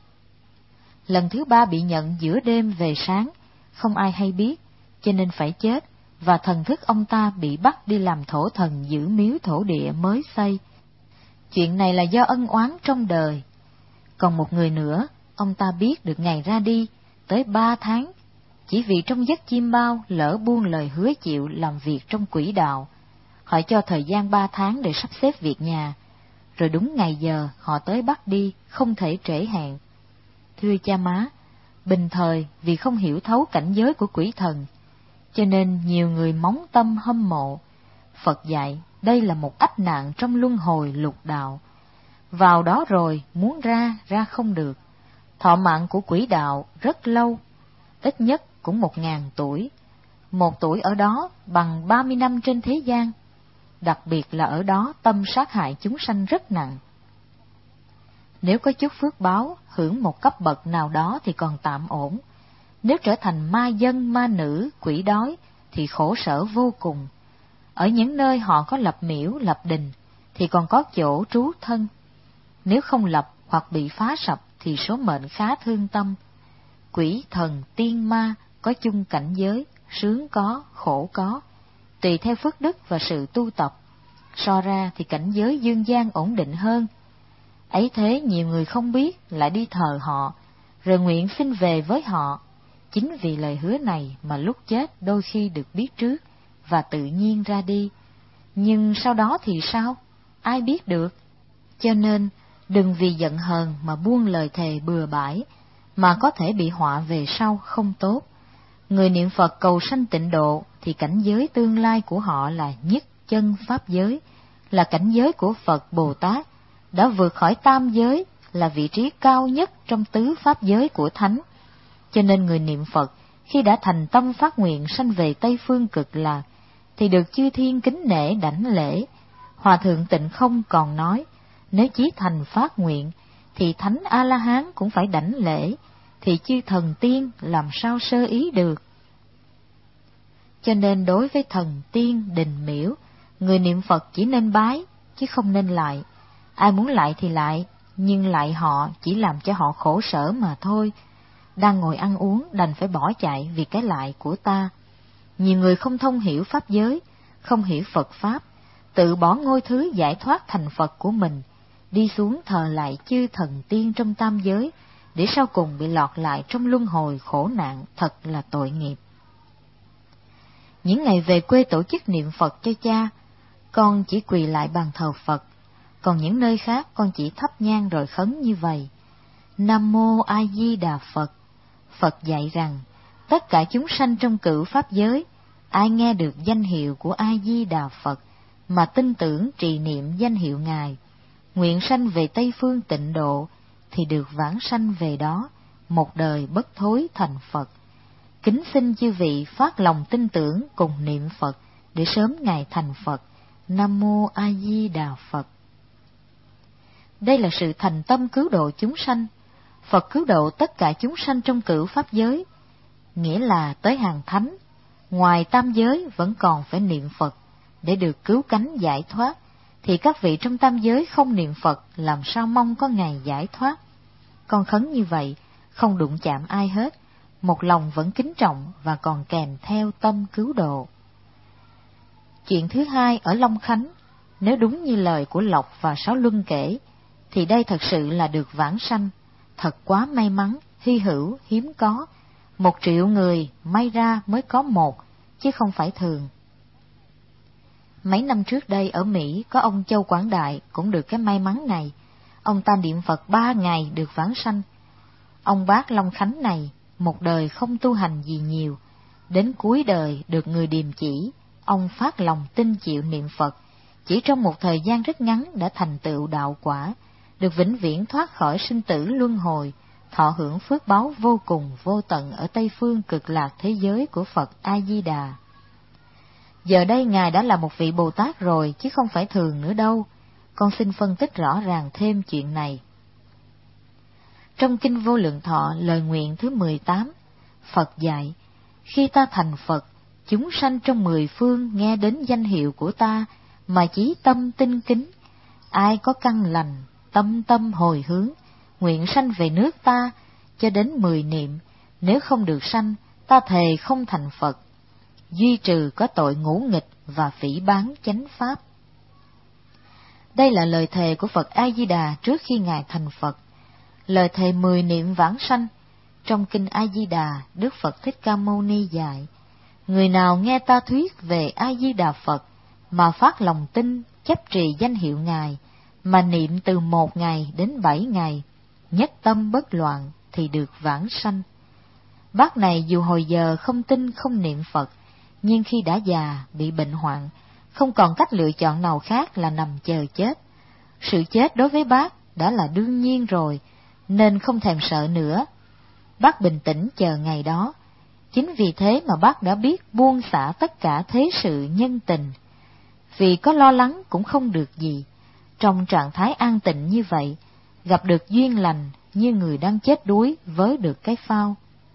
Speaker 1: Lần thứ ba bị nhận giữa đêm về sáng, không ai hay biết, cho nên phải chết, và thần thức ông ta bị bắt đi làm thổ thần giữ miếu thổ địa mới xây. Chuyện này là do ân oán trong đời. Còn một người nữa, ông ta biết được ngày ra đi, tới ba tháng, chỉ vì trong giấc chim bao lỡ buông lời hứa chịu làm việc trong quỷ đạo. Họ cho thời gian ba tháng để sắp xếp việc nhà, rồi đúng ngày giờ họ tới bắt đi, không thể trễ hẹn. Thưa cha má, bình thời vì không hiểu thấu cảnh giới của quỷ thần, cho nên nhiều người móng tâm hâm mộ. Phật dạy đây là một ách nạn trong luân hồi lục đạo. Vào đó rồi muốn ra, ra không được. Thọ mạng của quỷ đạo rất lâu, ít nhất cũng một ngàn tuổi. Một tuổi ở đó bằng ba mươi năm trên thế gian. Đặc biệt là ở đó tâm sát hại chúng sanh rất nặng. Nếu có chút phước báo, hưởng một cấp bậc nào đó thì còn tạm ổn. Nếu trở thành ma dân, ma nữ, quỷ đói thì khổ sở vô cùng. Ở những nơi họ có lập miễu, lập đình thì còn có chỗ trú thân. Nếu không lập hoặc bị phá sập thì số mệnh khá thương tâm. Quỷ, thần, tiên, ma có chung cảnh giới, sướng có, khổ có, tùy theo phước đức và sự tu tập. So ra thì cảnh giới dương gian ổn định hơn. Ấy thế nhiều người không biết lại đi thờ họ, rồi nguyện xin về với họ. Chính vì lời hứa này mà lúc chết đôi khi được biết trước và tự nhiên ra đi. Nhưng sau đó thì sao? Ai biết được? Cho nên đừng vì giận hờn mà buông lời thề bừa bãi, mà có thể bị họa về sau không tốt. Người niệm Phật cầu sanh tịnh độ thì cảnh giới tương lai của họ là nhất chân pháp giới, là cảnh giới của Phật Bồ Tát, đã vượt khỏi tam giới, là vị trí cao nhất trong tứ pháp giới của Thánh. Cho nên người niệm Phật khi đã thành tâm phát nguyện sanh về Tây Phương Cực Lạc thì được chư thiên kính nể đảnh lễ. Hòa thượng Tịnh Không còn nói, nếu chí thành phát nguyện thì Thánh A-la-hán cũng phải đảnh lễ, thì chư thần tiên làm sao sơ ý được. Cho nên đối với thần tiên đình miễu, người niệm Phật chỉ nên bái chứ không nên lại. Ai muốn lại thì lại, nhưng lại họ chỉ làm cho họ khổ sở mà thôi. Đang ngồi ăn uống đành phải bỏ chạy vì cái lại của ta. Nhiều người không thông hiểu pháp giới, không hiểu Phật pháp, tự bỏ ngôi thứ giải thoát thành Phật của mình, đi xuống thờ lại chư thần tiên trong tam giới, để sau cùng bị lọt lại trong luân hồi khổ nạn, thật là tội nghiệp. Những ngày về quê tổ chức niệm Phật cho cha, con chỉ quỳ lại bàn thờ Phật, còn những nơi khác con chỉ thắp nhang rồi khấn như vậy. Nam Mô A Di Đà Phật. Phật dạy rằng, tất cả chúng sanh trong cửu pháp giới, ai nghe được danh hiệu của A Di Đà Phật mà tin tưởng trì niệm danh hiệu Ngài, nguyện sanh về Tây Phương tịnh độ, thì được vãng sanh về đó, một đời bất thối thành Phật. Kính xin chư vị phát lòng tin tưởng cùng niệm Phật để sớm ngày thành Phật. Nam Mô A Di Đà Phật. Đây là sự thành tâm cứu độ chúng sanh. Phật cứu độ tất cả chúng sanh trong cửu pháp giới, nghĩa là tới hàng thánh, ngoài tam giới vẫn còn phải niệm Phật để được cứu cánh giải thoát, thì các vị trong tam giới không niệm Phật làm sao mong có ngày giải thoát. Con khấn như vậy, không đụng chạm ai hết, một lòng vẫn kính trọng và còn kèm theo tâm cứu độ. Chuyện thứ hai ở Long Khánh, nếu đúng như lời của Lộc và Sáu Luân kể, thì đây thật sự là được vãng sanh, thật quá may mắn, hy hữu, hiếm có. Một triệu người may ra mới có một, chứ không phải thường. Mấy năm trước đây ở Mỹ có ông Châu Quảng Đại cũng được cái may mắn này. Ông ta niệm Phật ba ngày được vãng sanh. Ông bác Long Khánh này một đời không tu hành gì nhiều, đến cuối đời được người điềm chỉ, ông phát lòng tin chịu niệm Phật, chỉ trong một thời gian rất ngắn đã thành tựu đạo quả, được vĩnh viễn thoát khỏi sinh tử luân hồi, thọ hưởng phước báu vô cùng vô tận ở Tây Phương Cực Lạc thế giới của Phật A Di Đà. Giờ đây Ngài đã là một vị Bồ Tát rồi, chứ không phải thường nữa đâu. Con xin phân tích rõ ràng thêm chuyện này. Trong Kinh Vô Lượng Thọ lời nguyện thứ mười tám, Phật dạy, khi ta thành Phật, chúng sanh trong mười phương nghe đến danh hiệu của ta mà chí tâm tinh kính. Ai có căn lành, tâm tâm hồi hướng, nguyện sanh về nước ta, cho đến mười niệm, nếu không được sanh, ta thề không thành Phật. Duy trừ có tội ngũ nghịch và phỉ báng chánh pháp. Đây là lời thề của Phật A Di Đà trước khi Ngài thành Phật. Lời thề mười niệm vãng sanh. Trong Kinh A Di Đà, Đức Phật Thích Ca Mâu Ni dạy, người nào nghe ta thuyết về A Di Đà Phật mà phát lòng tin, chấp trì danh hiệu Ngài, mà niệm từ một ngày đến bảy ngày, nhất tâm bất loạn, thì được vãng sanh. Bác này dù hồi giờ không tin không niệm Phật, nhưng khi đã già, bị bệnh hoạn, không còn cách lựa chọn nào khác là nằm chờ chết. Sự chết đối với bác đã là đương nhiên rồi, nên không thèm sợ nữa. Bác bình tĩnh chờ ngày đó. Chính vì thế mà bác đã biết buông xả tất cả thế sự nhân tình. Vì có lo lắng cũng không được gì. Trong trạng thái an tịnh như vậy, gặp được duyên lành như người đang chết đuối với được cái phao.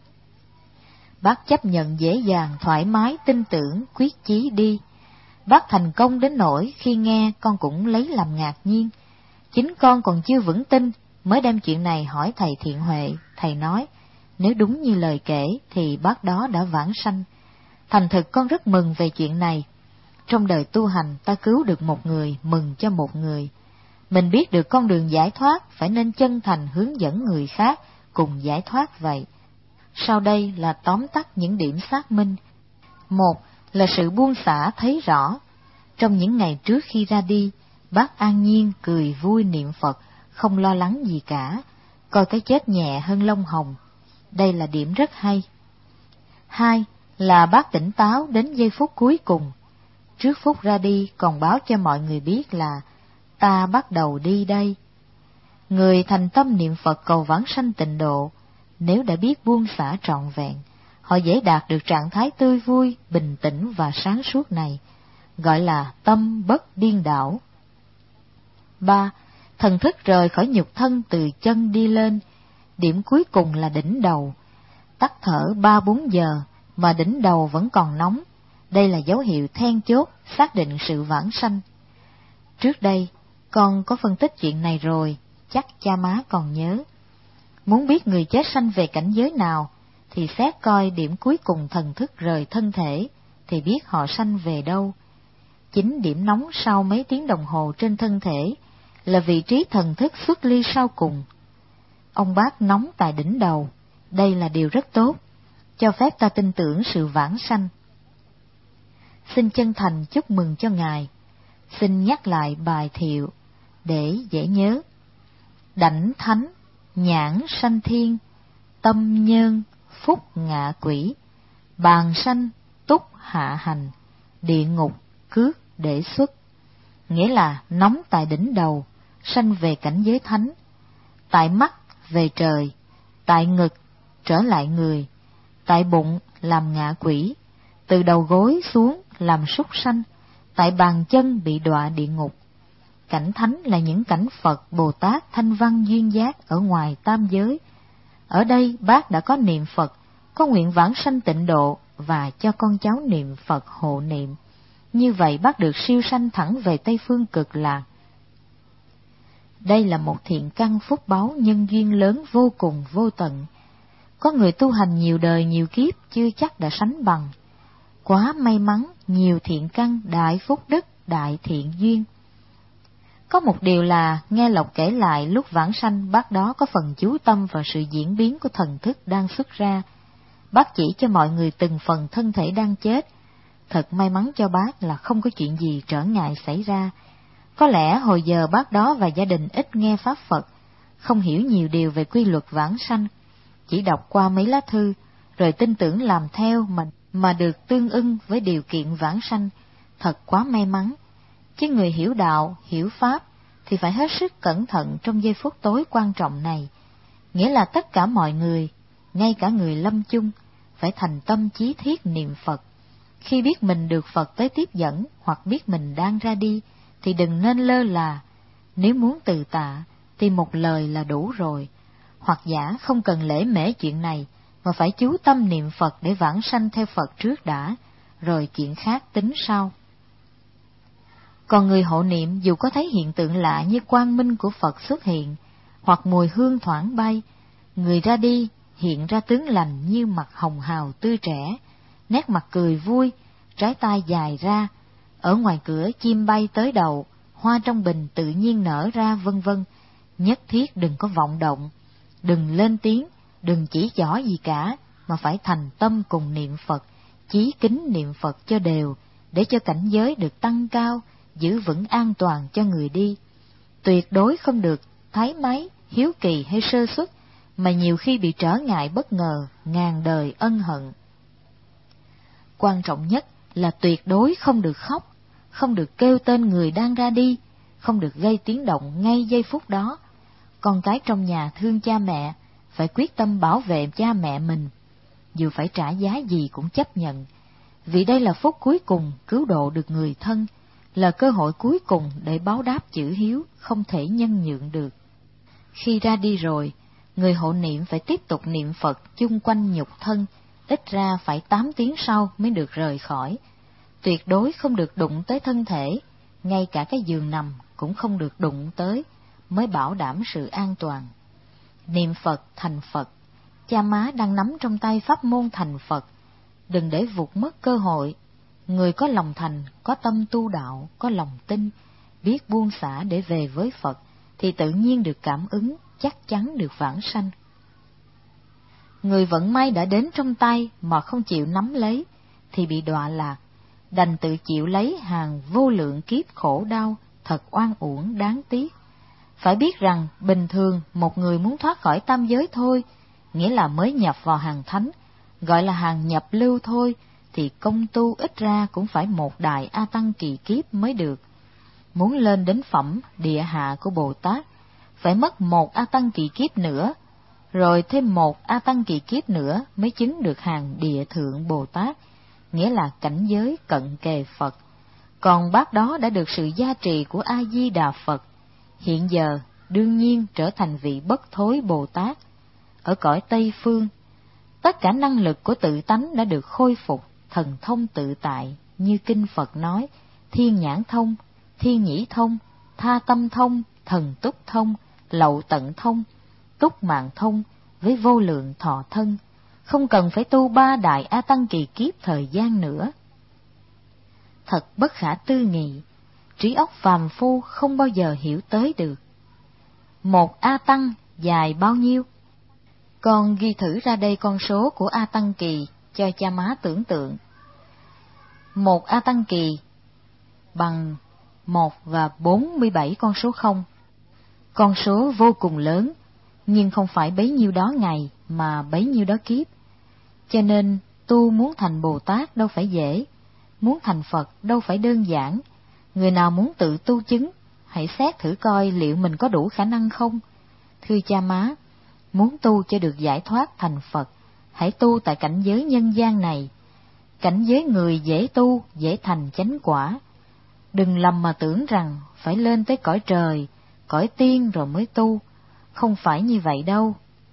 Speaker 1: Bác chấp nhận dễ dàng, thoải mái, tin tưởng, quyết chí đi. Bác thành công đến nỗi khi nghe con cũng lấy làm ngạc nhiên. Chính con còn chưa vững tin, mới đem chuyện này hỏi thầy Thiện Huệ. Thầy nói, nếu đúng như lời kể thì bác đó đã vãng sanh. Thành thực con rất mừng về chuyện này. Trong đời tu hành ta cứu được một người, mừng cho một người. Mình biết được con đường giải thoát, phải nên chân thành hướng dẫn người khác cùng giải thoát vậy. Sau đây là tóm tắt những điểm xác minh. Một là sự buông xả thấy rõ. Trong những ngày trước khi ra đi, bác an nhiên cười vui niệm Phật, không lo lắng gì cả, coi cái chết nhẹ hơn lông hồng. Đây là điểm rất hay. Hai là bác tỉnh táo đến giây phút cuối cùng. Trước phút ra đi còn báo cho mọi người biết là ta bắt đầu đi đây. Người thành tâm niệm Phật cầu vãng sanh tịnh độ, nếu đã biết buông xả trọn vẹn, họ dễ đạt được trạng thái tươi vui, bình tĩnh và sáng suốt này, gọi là tâm bất điên đảo. Ba, thần thức rời khỏi nhục thân từ chân đi lên, điểm cuối cùng là đỉnh đầu. Tắt thở ba bốn giờ mà đỉnh đầu vẫn còn nóng, đây là dấu hiệu then chốt xác định sự vãng sanh. Trước đây, con có phân tích chuyện này rồi, chắc cha má còn nhớ. Muốn biết người chết sanh về cảnh giới nào, thì xét coi điểm cuối cùng thần thức rời thân thể, thì biết họ sanh về đâu. Chính điểm nóng sau mấy tiếng đồng hồ trên thân thể là vị trí thần thức xuất ly sau cùng. Ông bác nóng tại đỉnh đầu, đây là điều rất tốt, cho phép ta tin tưởng sự vãng sanh. Xin chân thành chúc mừng cho Ngài. Xin nhắc lại bài thiệu để dễ nhớ. Đảnh thánh, nhãn sanh thiên, tâm nhân, phúc ngạ quỷ, bàn sanh, túc hạ hành, địa ngục, cước để xuất. Nghĩa là nóng tại đỉnh đầu, sanh về cảnh giới thánh, tại mắt về trời, tại ngực trở lại người, tại bụng làm ngạ quỷ, từ đầu gối xuống làm súc sanh, tại bàn chân bị đọa địa ngục. Cảnh thánh là những cảnh Phật, Bồ Tát, Thanh Văn, Duyên Giác ở ngoài tam giới. Ở đây bác đã có niệm Phật, có nguyện vãng sanh tịnh độ và cho con cháu niệm Phật hộ niệm. Như vậy bác được siêu sanh thẳng về Tây Phương Cực Lạc. Đây là một thiện căn phúc báu nhân duyên lớn vô cùng vô tận. Có người tu hành nhiều đời nhiều kiếp chưa chắc đã sánh bằng. Quá may mắn, nhiều thiện căn, đại phúc đức, đại thiện duyên. Có một điều là, nghe Lộc kể lại lúc vãng sanh bác đó có phần chú tâm vào sự diễn biến của thần thức đang xuất ra. Bác chỉ cho mọi người từng phần thân thể đang chết. Thật may mắn cho bác là không có chuyện gì trở ngại xảy ra. Có lẽ hồi giờ bác đó và gia đình ít nghe Pháp Phật, không hiểu nhiều điều về quy luật vãng sanh, chỉ đọc qua mấy lá thư, rồi tin tưởng làm theo mà, mà được tương ưng với điều kiện vãng sanh. Thật quá may mắn. Chứ người hiểu đạo, hiểu Pháp thì phải hết sức cẩn thận trong giây phút tối quan trọng này. Nghĩa là tất cả mọi người, ngay cả người lâm chung, phải thành tâm chí thiết niệm Phật. Khi biết mình được Phật tới tiếp dẫn hoặc biết mình đang ra đi, thì đừng nên lơ là. Nếu muốn từ tạ, thì một lời là đủ rồi. Hoặc giả không cần lễ mễ chuyện này, mà phải chú tâm niệm Phật để vãng sanh theo Phật trước đã, rồi chuyện khác tính sau. Còn người hộ niệm dù có thấy hiện tượng lạ như quang minh của Phật xuất hiện, hoặc mùi hương thoảng bay, người ra đi hiện ra tướng lành như mặt hồng hào tươi trẻ, nét mặt cười vui, trái tai dài ra, ở ngoài cửa chim bay tới đầu, hoa trong bình tự nhiên nở ra vân vân, nhất thiết đừng có vọng động, đừng lên tiếng, đừng chỉ trỏ gì cả, mà phải thành tâm cùng niệm Phật, chí kính niệm Phật cho đều, để cho cảnh giới được tăng cao, giữ vững an toàn cho người đi. Tuyệt đối không được thái máy, hiếu kỳ hay sơ suất, mà nhiều khi bị trở ngại bất ngờ, ngàn đời ân hận. Quan trọng nhất là tuyệt đối không được khóc, không được kêu tên người đang ra đi, không được gây tiếng động ngay giây phút đó. Con cái trong nhà thương cha mẹ, phải quyết tâm bảo vệ cha mẹ mình, dù phải trả giá gì cũng chấp nhận, vì đây là phút cuối cùng cứu độ được người thân, là cơ hội cuối cùng để báo đáp chữ hiếu không thể nhân nhượng được. Khi ra đi rồi, người hộ niệm phải tiếp tục niệm Phật chung quanh nhục thân, ít ra phải tám tiếng sau mới được rời khỏi. Tuyệt đối không được đụng tới thân thể, ngay cả cái giường nằm cũng không được đụng tới, mới bảo đảm sự an toàn. Niệm Phật thành Phật, cha má đang nắm trong tay pháp môn thành Phật, đừng để vụt mất cơ hội. Người có lòng thành, có tâm tu đạo, có lòng tin, biết buông xả để về với Phật, thì tự nhiên được cảm ứng, chắc chắn được vãng sanh. Người vận may đã đến trong tay mà không chịu nắm lấy, thì bị đọa lạc, đành tự chịu lấy hàng vô lượng kiếp khổ đau, thật oan uổng đáng tiếc. Phải biết rằng, bình thường một người muốn thoát khỏi tam giới thôi, nghĩa là mới nhập vào hàng thánh, gọi là hàng nhập lưu thôi, thì công tu ít ra cũng phải một đại A Tăng kỳ kiếp mới được. Muốn lên đến phẩm địa hạ của Bồ Tát, phải mất một A Tăng kỳ kiếp nữa, rồi thêm một A Tăng kỳ kiếp nữa mới chứng được hàng địa thượng Bồ Tát, nghĩa là cảnh giới cận kề Phật. Còn bác đó đã được sự gia trì của A Di Đà Phật, hiện giờ đương nhiên trở thành vị bất thối Bồ Tát. Ở cõi Tây Phương, tất cả năng lực của tự tánh đã được khôi phục, thần thông tự tại, như kinh Phật nói: thiên nhãn thông, thiên nhĩ thông, tha tâm thông, thần túc thông, lậu tận thông, túc mạng thông, với vô lượng thọ thân, không cần phải tu ba đại A Tăng kỳ kiếp thời gian nữa. Thật bất khả tư nghị, trí óc phàm phu không bao giờ hiểu tới được. Một A Tăng dài bao nhiêu? Con ghi thử ra đây con số của A Tăng kỳ cho cha má tưởng tượng. Một A Tăng kỳ bằng một và bốn mươi bảy con số không. Con số vô cùng lớn, nhưng không phải bấy nhiêu đó ngày mà bấy nhiêu đó kiếp. Cho nên tu muốn thành Bồ Tát đâu phải dễ, muốn thành Phật đâu phải đơn giản. Người nào muốn tự tu chứng, hãy xét thử coi liệu mình có đủ khả năng không. Thưa cha má, muốn tu cho được giải thoát thành Phật, hãy tu tại cảnh giới nhân gian này. Cảnh giới người dễ tu, dễ thành chánh quả. Đừng lầm mà tưởng rằng phải lên tới cõi trời, cõi tiên rồi mới tu. Không phải như vậy đâu.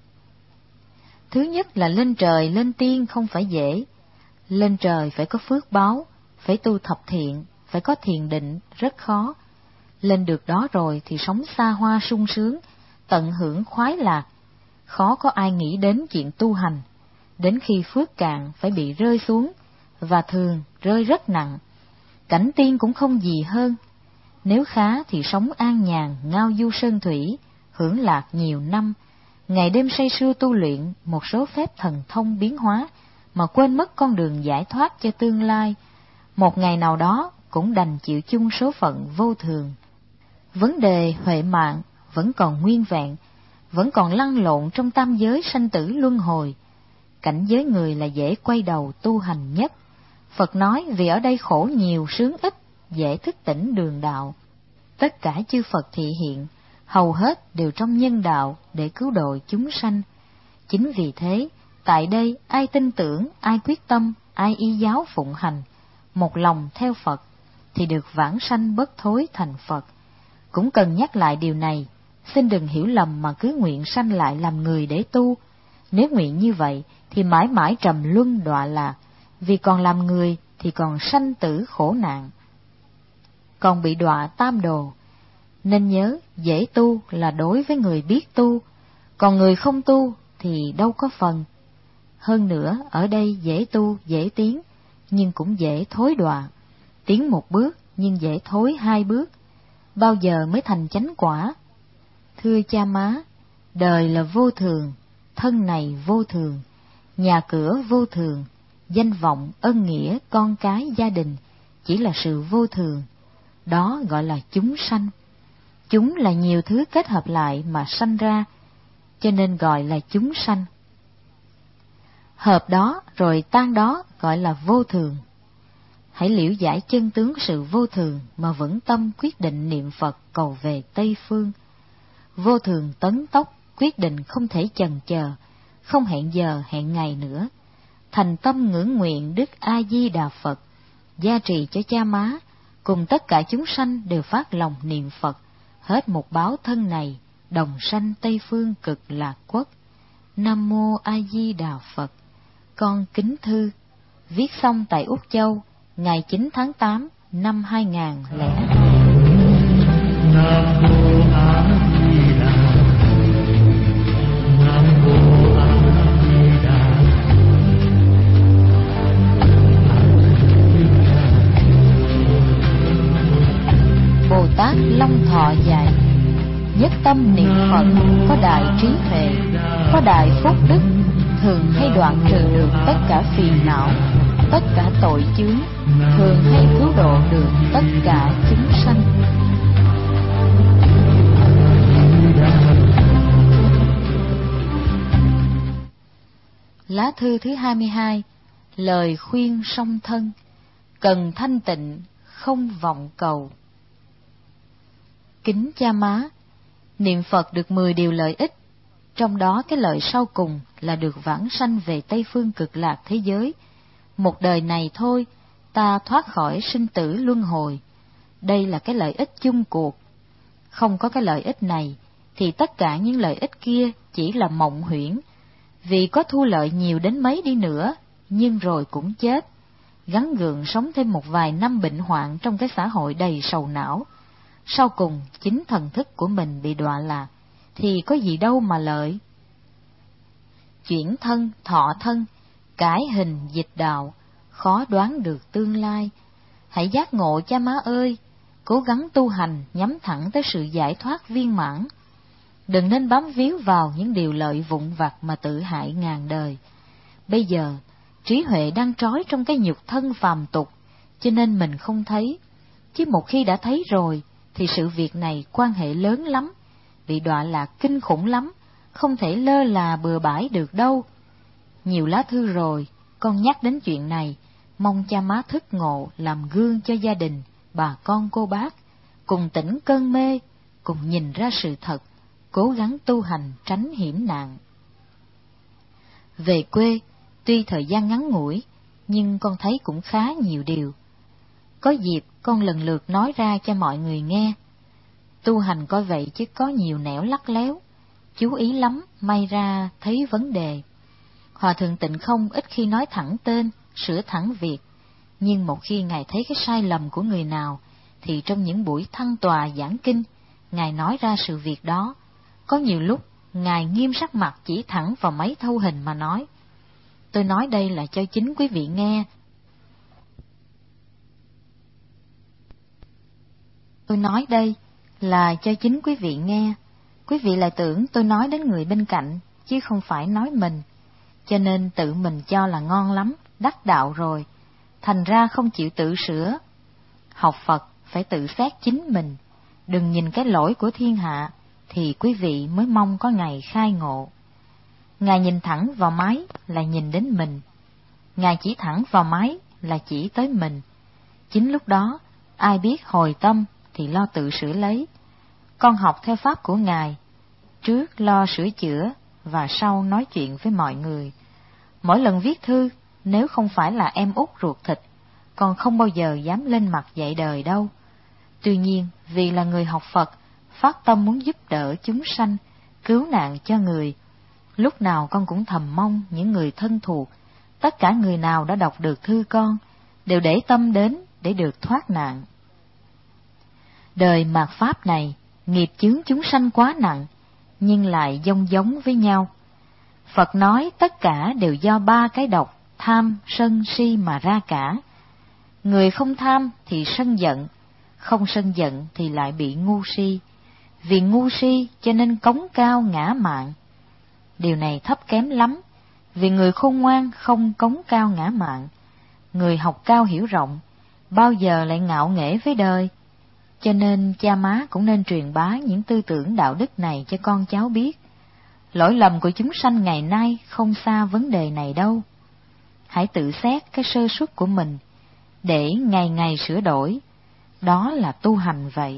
Speaker 1: Thứ nhất là lên trời, lên tiên không phải dễ. Lên trời phải có phước báo, phải tu thập thiện, phải có thiền định, rất khó. Lên được đó rồi thì sống xa hoa sung sướng, tận hưởng khoái lạc. Khó có ai nghĩ đến chuyện tu hành. Đến khi phước cạn phải bị rơi xuống, và thường rơi rất nặng. Cảnh tiên cũng không gì hơn. Nếu khá thì sống an nhàn, ngao du sơn thủy, hưởng lạc nhiều năm, ngày đêm say sưa tu luyện một số phép thần thông biến hóa, mà quên mất con đường giải thoát cho tương lai. Một ngày nào đó cũng đành chịu chung số phận vô thường. Vấn đề huệ mạng vẫn còn nguyên vẹn, vẫn còn lăn lộn trong tam giới sanh tử luân hồi. Cảnh giới người là dễ quay đầu tu hành nhất. Phật nói vì ở đây khổ nhiều sướng ít, dễ thức tỉnh đường đạo. Tất cả chư Phật thị hiện, hầu hết đều trong nhân đạo để cứu độ chúng sanh. Chính vì thế, tại đây ai tin tưởng, ai quyết tâm, ai y giáo phụng hành, một lòng theo Phật, thì được vãng sanh bất thối thành Phật. Cũng cần nhắc lại điều này, xin đừng hiểu lầm mà cứ nguyện sanh lại làm người để tu. Nếu nguyện như vậy thì mãi mãi trầm luân đọa lạc, vì còn làm người thì còn sanh tử khổ nạn, còn bị đọa tam đồ. Nên nhớ, dễ tu là đối với người biết tu, còn người không tu thì đâu có phần. Hơn nữa, ở đây dễ tu, dễ tiến, nhưng cũng dễ thối đọa. Tiến một bước, nhưng dễ thối hai bước. Bao giờ mới thành chánh quả? Thưa cha má, đời là vô thường, thân này vô thường, nhà cửa vô thường, danh vọng, ân nghĩa, con cái, gia đình chỉ là sự vô thường. Đó gọi là chúng sanh. Chúng là nhiều thứ kết hợp lại mà sanh ra, cho nên gọi là chúng sanh. Hợp đó rồi tan đó gọi là vô thường. Hãy liễu giải chân tướng sự vô thường mà vững tâm quyết định niệm Phật cầu về Tây Phương. Vô thường tấn tốc, quyết định không thể chần chờ, không hẹn giờ hẹn ngày nữa. Thành tâm ngưỡng nguyện Đức A Di Đà Phật gia trì cho cha má cùng tất cả chúng sanh đều phát lòng niệm Phật, hết một báo thân này đồng sanh Tây Phương cực lạc quốc. Nam mô A Di Đà Phật. Con kính thư, viết xong tại Úc Châu ngày chín tháng tám năm hai nghìn lẻ hai.
Speaker 2: Nam mô A Di Đà Nam mô A Di Đà.
Speaker 1: Bồ Tát Long Thọ dạy: nhất tâm niệm Phật có đại trí huệ, có đại phúc đức, thường hay đoạn trừ được tất cả phiền não, tất cả tội chướng, thường hay cứu độ được tất cả chúng sanh. Lá thư thứ hai mươi hai, lời khuyên song thân, cần thanh tịnh, không vọng cầu. Kính cha má, niệm Phật được mười điều lợi ích, trong đó cái lợi sau cùng là được vãng sanh về Tây phương cực lạc thế giới. Một đời này thôi, ta thoát khỏi sinh tử luân hồi. Đây là cái lợi ích chung cuộc. Không có cái lợi ích này, thì tất cả những lợi ích kia chỉ là mộng huyễn. Vì có thu lợi nhiều đến mấy đi nữa, nhưng rồi cũng chết, gắn gượng sống thêm một vài năm bệnh hoạn trong cái xã hội đầy sầu não. Sau cùng, chính thần thức của mình bị đọa lạc, thì có gì đâu mà lợi. Chuyển thân, thọ thân, cải hình dịch đạo, khó đoán được tương lai. Hãy giác ngộ cha má ơi, cố gắng tu hành nhắm thẳng tới sự giải thoát viên mãn. Đừng nên bám víu vào những điều lợi vụn vặt mà tự hại ngàn đời. Bây giờ, trí huệ đang trói trong cái nhục thân phàm tục, cho nên mình không thấy. Chứ một khi đã thấy rồi, thì sự việc này quan hệ lớn lắm, bị đọa lạc kinh khủng lắm, không thể lơ là bừa bãi được đâu. Nhiều lá thư rồi, con nhắc đến chuyện này, mong cha má thức ngộ làm gương cho gia đình, bà con cô bác, cùng tỉnh cơn mê, cùng nhìn ra sự thật, cố gắng tu hành tránh hiểm nạn. Về quê, tuy thời gian ngắn ngủi, nhưng con thấy cũng khá nhiều điều. Có dịp con lần lượt nói ra cho mọi người nghe. Tu hành coi vậy chứ có nhiều nẻo lắt léo, chú ý lắm, may ra thấy vấn đề. Hòa thượng Tịnh Không ít khi nói thẳng tên, sửa thẳng việc, nhưng một khi Ngài thấy cái sai lầm của người nào, thì trong những buổi thăng tòa giảng kinh, Ngài nói ra sự việc đó. Có nhiều lúc, Ngài nghiêm sắc mặt chỉ thẳng vào mấy thâu hình mà nói. Tôi nói đây là cho chính quý vị nghe. Tôi nói đây là cho chính quý vị nghe. Quý vị lại tưởng tôi nói đến người bên cạnh, chứ không phải nói mình. Cho nên tự mình cho là ngon lắm, đắc đạo rồi, thành ra không chịu tự sửa. Học Phật phải tự xét chính mình, đừng nhìn cái lỗi của thiên hạ, thì quý vị mới mong có ngày khai ngộ. Ngài nhìn thẳng vào máy là nhìn đến mình, Ngài chỉ thẳng vào máy là chỉ tới mình. Chính lúc đó, ai biết hồi tâm thì lo tự sửa lấy. Con học theo pháp của Ngài, trước lo sửa chữa và sau nói chuyện với mọi người. Mỗi lần viết thư, nếu không phải là em út ruột thịt, con không bao giờ dám lên mặt dạy đời đâu. Tuy nhiên, vì là người học Phật, phát tâm muốn giúp đỡ chúng sanh, cứu nạn cho người, lúc nào con cũng thầm mong những người thân thuộc, tất cả người nào đã đọc được thư con, đều để tâm đến để được thoát nạn. Đời mạt Pháp này, nghiệp chướng chúng sanh quá nặng, nhưng lại giống giống với nhau. Phật nói tất cả đều do ba cái độc, tham, sân, si mà ra cả. Người không tham thì sân giận, không sân giận thì lại bị ngu si. Vì ngu si cho nên cống cao ngã mạn. Điều này thấp kém lắm, vì người khôn ngoan không cống cao ngã mạn. Người học cao hiểu rộng, bao giờ lại ngạo nghễ với đời. Cho nên cha má cũng nên truyền bá những tư tưởng đạo đức này cho con cháu biết. Lỗi lầm của chúng sanh ngày nay không xa vấn đề này đâu. Hãy tự xét cái sơ suất của mình, để ngày ngày sửa đổi. Đó là tu hành vậy.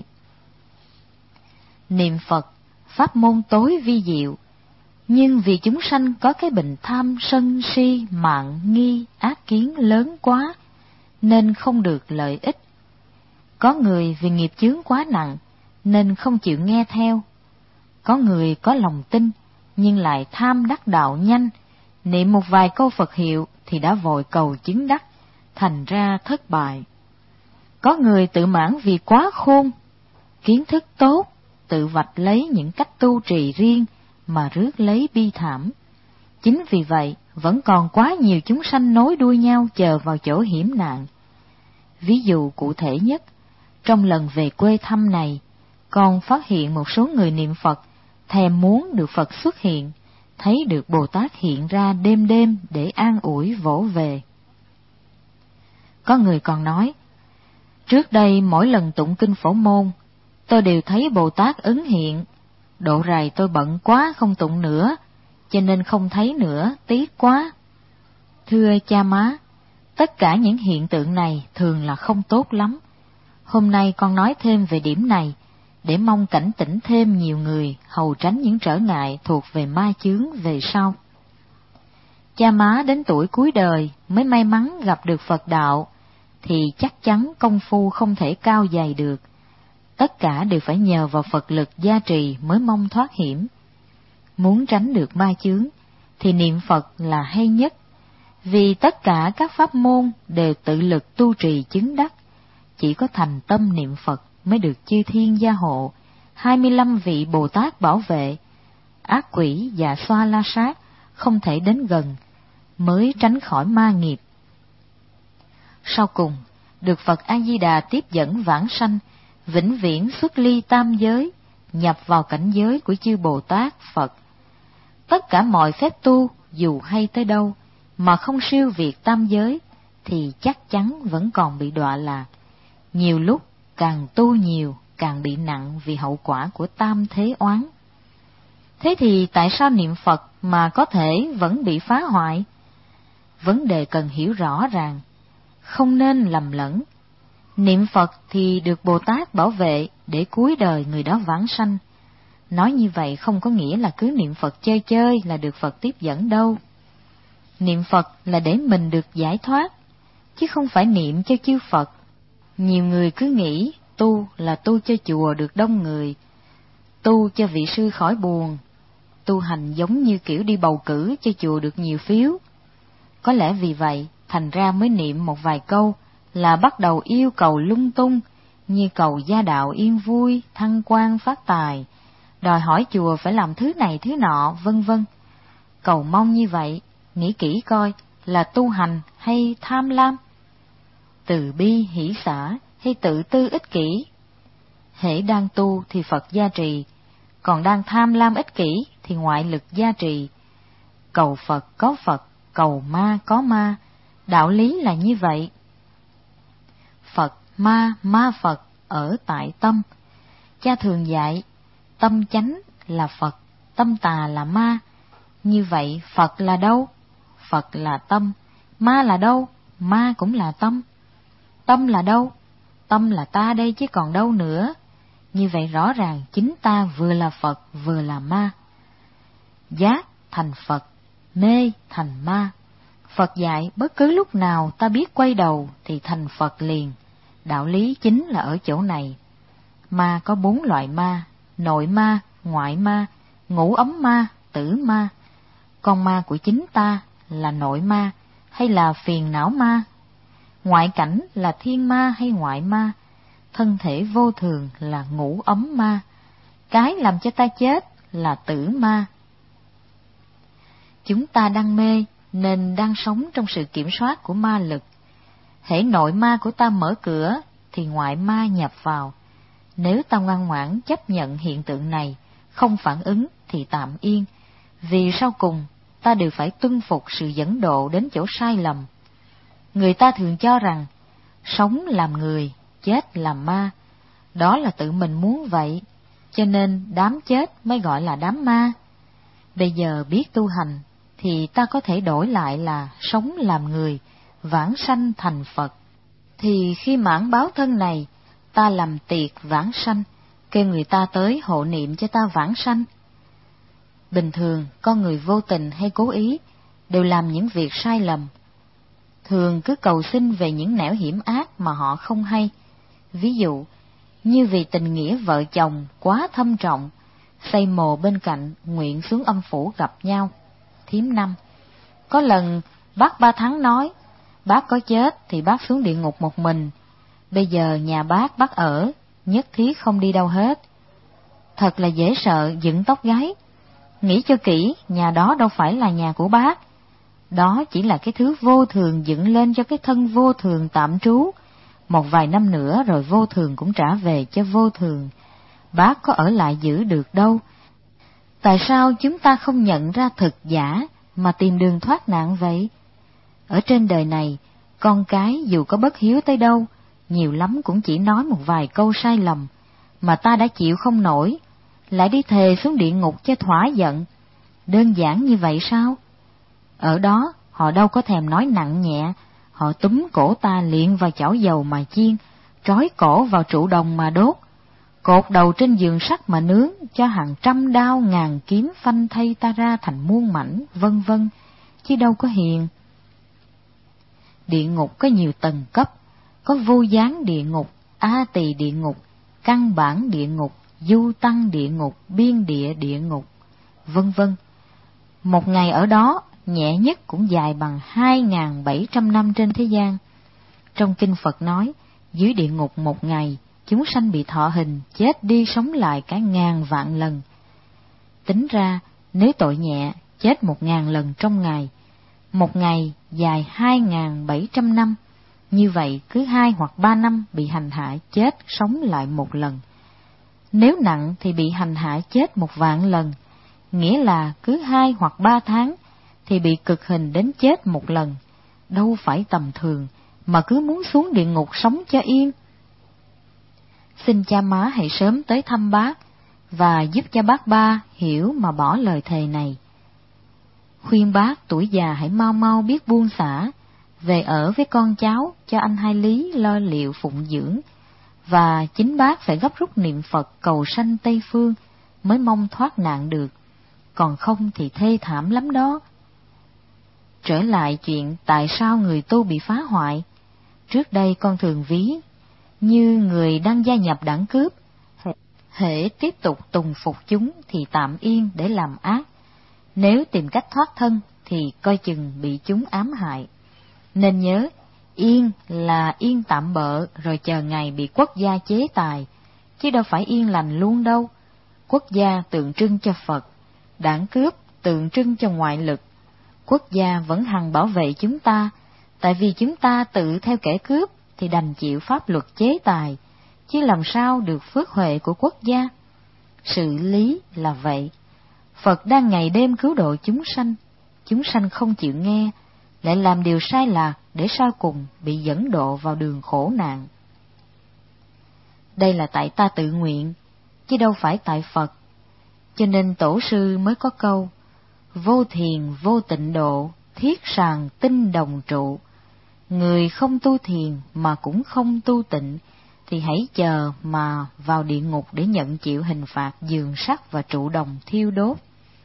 Speaker 1: Niệm Phật, pháp môn tối vi diệu, nhưng vì chúng sanh có cái bệnh tham sân si mạn nghi ác kiến lớn quá, nên không được lợi ích. Có người vì nghiệp chướng quá nặng, nên không chịu nghe theo. Có người có lòng tin, nhưng lại tham đắc đạo nhanh, niệm một vài câu Phật hiệu thì đã vội cầu chứng đắc, thành ra thất bại. Có người tự mãn vì quá khôn, kiến thức tốt, tự vạch lấy những cách tu trì riêng mà rước lấy bi thảm. Chính vì vậy, vẫn còn quá nhiều chúng sanh nối đuôi nhau chờ vào chỗ hiểm nạn. Ví dụ cụ thể nhất, trong lần về quê thăm này, con phát hiện một số người niệm Phật thèm muốn được Phật xuất hiện, thấy được Bồ Tát hiện ra đêm đêm để an ủi vỗ về. Có người còn nói, trước đây mỗi lần tụng kinh Phổ Môn, tôi đều thấy Bồ Tát ứng hiện, độ rày tôi bận quá không tụng nữa, cho nên không thấy nữa, tiếc quá. Thưa cha má, tất cả những hiện tượng này thường là không tốt lắm. Hôm nay con nói thêm về điểm này, để mong cảnh tỉnh thêm nhiều người hầu tránh những trở ngại thuộc về ma chướng về sau. Cha má đến tuổi cuối đời mới may mắn gặp được Phật đạo, thì chắc chắn công phu không thể cao dày được. Tất cả đều phải nhờ vào Phật lực gia trì mới mong thoát hiểm. Muốn tránh được ma chướng, thì niệm Phật là hay nhất, vì tất cả các pháp môn đều tự lực tu trì chứng đắc. Chỉ có thành tâm niệm Phật mới được chư thiên gia hộ, hai mươi lăm vị Bồ Tát bảo vệ, ác quỷ và xoa la sát không thể đến gần, mới tránh khỏi ma nghiệp. Sau cùng, được Phật A-di-đà tiếp dẫn vãng sanh, vĩnh viễn xuất ly tam giới, nhập vào cảnh giới của chư Bồ Tát Phật. Tất cả mọi phép tu, dù hay tới đâu, mà không siêu việt tam giới, thì chắc chắn vẫn còn bị đọa lạc. Nhiều lúc, càng tu nhiều, càng bị nặng vì hậu quả của tam thế oán. Thế thì tại sao niệm Phật mà có thể vẫn bị phá hoại? Vấn đề cần hiểu rõ ràng, không nên lầm lẫn. Niệm Phật thì được Bồ Tát bảo vệ để cuối đời người đó vãng sanh. Nói như vậy không có nghĩa là cứ niệm Phật chơi chơi là được Phật tiếp dẫn đâu. Niệm Phật là để mình được giải thoát, chứ không phải niệm cho chư Phật. Nhiều người cứ nghĩ tu là tu cho chùa được đông người, tu cho vị sư khỏi buồn, tu hành giống như kiểu đi bầu cử cho chùa được nhiều phiếu. Có lẽ vì vậy, thành ra mới niệm một vài câu là bắt đầu yêu cầu lung tung, như cầu gia đạo yên vui, thăng quan phát tài, đòi hỏi chùa phải làm thứ này thứ nọ, vân vân. Cầu mong như vậy, nghĩ kỹ coi là tu hành hay tham lam, từ bi hỷ xả hay tự tư ích kỷ. Hễ đang tu thì Phật gia trì, còn đang tham lam ích kỷ thì ngoại lực gia trì. Cầu Phật có Phật, cầu ma có ma, đạo lý là như vậy. Phật ma, ma Phật ở tại tâm. Cha thường dạy, tâm chánh là Phật, tâm tà là ma. Như vậy Phật là đâu? Phật là tâm. Ma là đâu? Ma cũng là tâm. Tâm là đâu? Tâm là ta đây chứ còn đâu nữa. Như vậy rõ ràng chính ta vừa là Phật vừa là ma. Giác thành Phật, mê thành ma. Phật dạy bất cứ lúc nào ta biết quay đầu thì thành Phật liền. Đạo lý chính là ở chỗ này. Ma có bốn loại ma: nội ma, ngoại ma, ngũ ấm ma, tử ma. Con ma của chính ta là nội ma hay là phiền não ma? Ngoại cảnh là thiên ma hay ngoại ma? Thân thể vô thường là ngũ ấm ma. Cái làm cho ta chết là tử ma. Chúng ta đang mê nên đang sống trong sự kiểm soát của ma lực. Hễ nội ma của ta mở cửa thì ngoại ma nhập vào. Nếu ta ngoan ngoãn chấp nhận hiện tượng này, không phản ứng thì tạm yên, vì sau cùng ta đều phải tuân phục sự dẫn độ đến chỗ sai lầm. Người ta thường cho rằng sống làm người, chết làm ma. Đó là tự mình muốn vậy, cho nên đám chết mới gọi là đám ma. Bây giờ biết tu hành thì ta có thể đổi lại là sống làm người, vãng sanh thành Phật. Thì khi mãn báo thân này, ta làm tiệc vãng sanh, kêu người ta tới hộ niệm cho ta vãng sanh. Bình thường, con người vô tình hay cố ý đều làm những việc sai lầm, thường cứ cầu xin về những nẻo hiểm ác mà họ không hay. Ví dụ, như vì tình nghĩa vợ chồng quá thâm trọng, xây mồ bên cạnh nguyện xuống âm phủ gặp nhau. Thím năm, có lần bác Ba Thắng nói, bác có chết thì bác xuống địa ngục một mình, bây giờ nhà bác bác ở, nhất thiết không đi đâu hết. Thật là dễ sợ dựng tóc gáy. Nghĩ cho kỹ, nhà đó đâu phải là nhà của bác. Đó chỉ là cái thứ vô thường dựng lên cho cái thân vô thường tạm trú. Một vài năm nữa rồi vô thường cũng trả về cho vô thường. Bác có ở lại giữ được đâu. Tại sao chúng ta không nhận ra thực giả mà tìm đường thoát nạn vậy? Ở trên đời này, con cái dù có bất hiếu tới đâu, nhiều lắm cũng chỉ nói một vài câu sai lầm, mà ta đã chịu không nổi, lại đi thề xuống địa ngục cho thỏa giận. Đơn giản như vậy sao? Ở đó, Họ đâu có thèm nói nặng nhẹ, họ túm cổ ta liệng vào chảo dầu mà chiên, trói cổ vào trụ đồng mà đốt, cột đầu trên giường sắt mà nướng, cho hàng trăm đao ngàn kiếm phanh thay ta ra thành muôn mảnh, vân vân, chứ đâu có hiền. Địa ngục có nhiều tầng cấp, có vô gián địa ngục, a tỳ địa ngục, căn bản địa ngục, du tăng địa ngục, biên địa địa ngục, vân vân. Một ngày ở đó nhẹ nhất cũng dài bằng hai nghìn bảy trăm năm trên thế gian. Trong kinh Phật nói, dưới địa ngục một ngày, chúng sanh bị thọ hình, chết đi sống lại cả ngàn vạn lần. Tính ra, nếu tội nhẹ, chết một ngàn lần trong ngày, một ngày dài hai nghìn bảy trăm năm, như vậy cứ hai hoặc ba năm bị hành hạ chết sống lại một lần. Nếu nặng thì bị hành hạ chết một vạn lần, nghĩa là cứ hai hoặc ba tháng thì bị cực hình đến chết một lần, đâu phải tầm thường mà cứ muốn xuống địa ngục sống cho yên. Xin cha má hãy sớm tới thăm bác và giúp cho bác ba hiểu mà bỏ lời thề này. Khuyên bác tuổi già hãy mau mau biết buông xả, về ở với con cháu cho anh Hai Lý lo liệu phụng dưỡng, và chính bác phải gấp rút niệm Phật cầu sanh Tây Phương mới mong thoát nạn được, còn không thì thê thảm lắm đó. Trở lại chuyện tại sao người tu bị phá hoại, trước đây con thường ví như người đang gia nhập đảng cướp, hễ tiếp tục tùng phục chúng thì tạm yên để làm ác, nếu tìm cách thoát thân thì coi chừng bị chúng ám hại. Nên nhớ, yên là yên tạm bợ rồi chờ ngày bị quốc gia chế tài, chứ đâu phải yên lành luôn đâu. Quốc gia tượng trưng cho Phật, đảng cướp tượng trưng cho ngoại lực. Quốc gia vẫn hằng bảo vệ chúng ta, tại vì chúng ta tự theo kẻ cướp thì đành chịu pháp luật chế tài, chứ làm sao được phước huệ của quốc gia. Sự lý là vậy. Phật đang ngày đêm cứu độ chúng sanh, chúng sanh không chịu nghe, lại làm điều sai lạc để sau cùng bị dẫn độ vào đường khổ nạn. Đây là tại ta tự nguyện, chứ đâu phải tại Phật. Cho nên tổ sư mới có câu: vô thiền vô tịnh độ, thiết sàng tinh đồng trụ. Người không tu thiền mà cũng không tu tịnh, thì hãy chờ mà vào địa ngục để nhận chịu hình phạt giường sắt và trụ đồng thiêu đốt.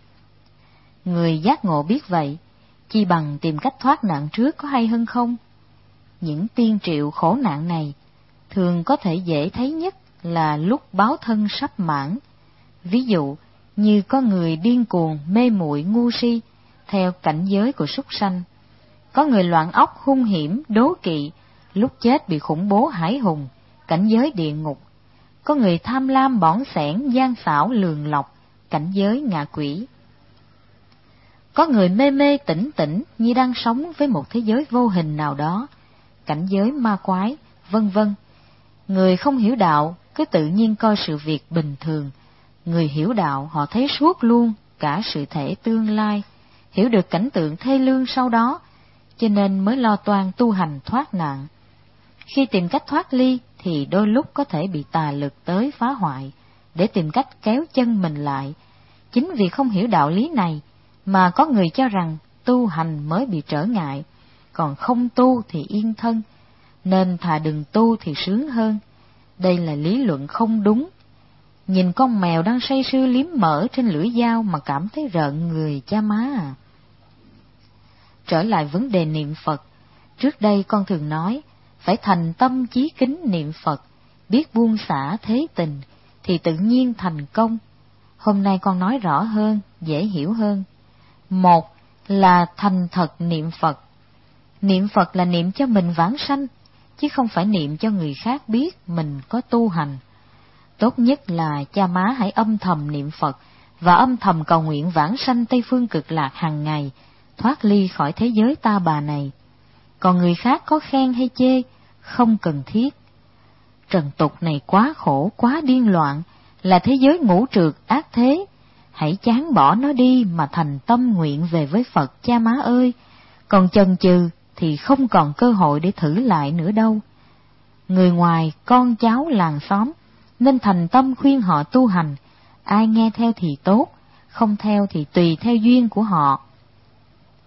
Speaker 1: Người giác ngộ biết vậy, chi bằng tìm cách thoát nạn trước có hay hơn không? Những tiên triệu khổ nạn này thường có thể dễ thấy nhất là lúc báo thân sắp mãn. Ví dụ như có người điên cuồng, mê muội, ngu si theo cảnh giới của súc sanh, có người loạn óc, hung hiểm, đố kỵ, lúc chết bị khủng bố hãi hùng, cảnh giới địa ngục, có người tham lam, bỏng sẻn, gian xảo, lường lọc, cảnh giới ngạ quỷ. Có người mê mê tỉnh tỉnh như đang sống với một thế giới vô hình nào đó, cảnh giới ma quái, vân vân. Người không hiểu đạo cứ tự nhiên coi sự việc bình thường, người hiểu đạo họ thấy suốt luôn cả sự thể tương lai, hiểu được cảnh tượng thê lương sau đó, cho nên mới lo toan tu hành thoát nạn. Khi tìm cách thoát ly thì đôi lúc có thể bị tà lực tới phá hoại, để tìm cách kéo chân mình lại. Chính vì không hiểu đạo lý này mà có người cho rằng tu hành mới bị trở ngại, còn không tu thì yên thân, nên thà đừng tu thì sướng hơn. Đây là lý luận không đúng. Nhìn con mèo đang say sưa liếm mỡ trên lưỡi dao mà cảm thấy rợn người cha má à. Trở lại vấn đề niệm Phật, trước đây con thường nói, phải thành tâm chí kính niệm Phật, biết buông xả thế tình, thì tự nhiên thành công. Hôm nay con nói rõ hơn, dễ hiểu hơn. Một là thành thật niệm Phật. Niệm Phật là niệm cho mình vãng sanh, chứ không phải niệm cho người khác biết mình có tu hành. Tốt nhất là cha má hãy âm thầm niệm Phật và âm thầm cầu nguyện vãng sanh Tây Phương Cực Lạc hàng ngày, thoát ly khỏi thế giới ta bà này. Còn người khác có khen hay chê, không cần thiết. Trần tục này quá khổ, quá điên loạn, là thế giới ngũ trượt ác thế. Hãy chán bỏ nó đi mà thành tâm nguyện về với Phật cha má ơi. Còn chần chừ thì không còn cơ hội để thử lại nữa đâu. Người ngoài, con cháu làng xóm nên thành tâm khuyên họ tu hành. Ai nghe theo thì tốt, không theo thì tùy theo duyên của họ.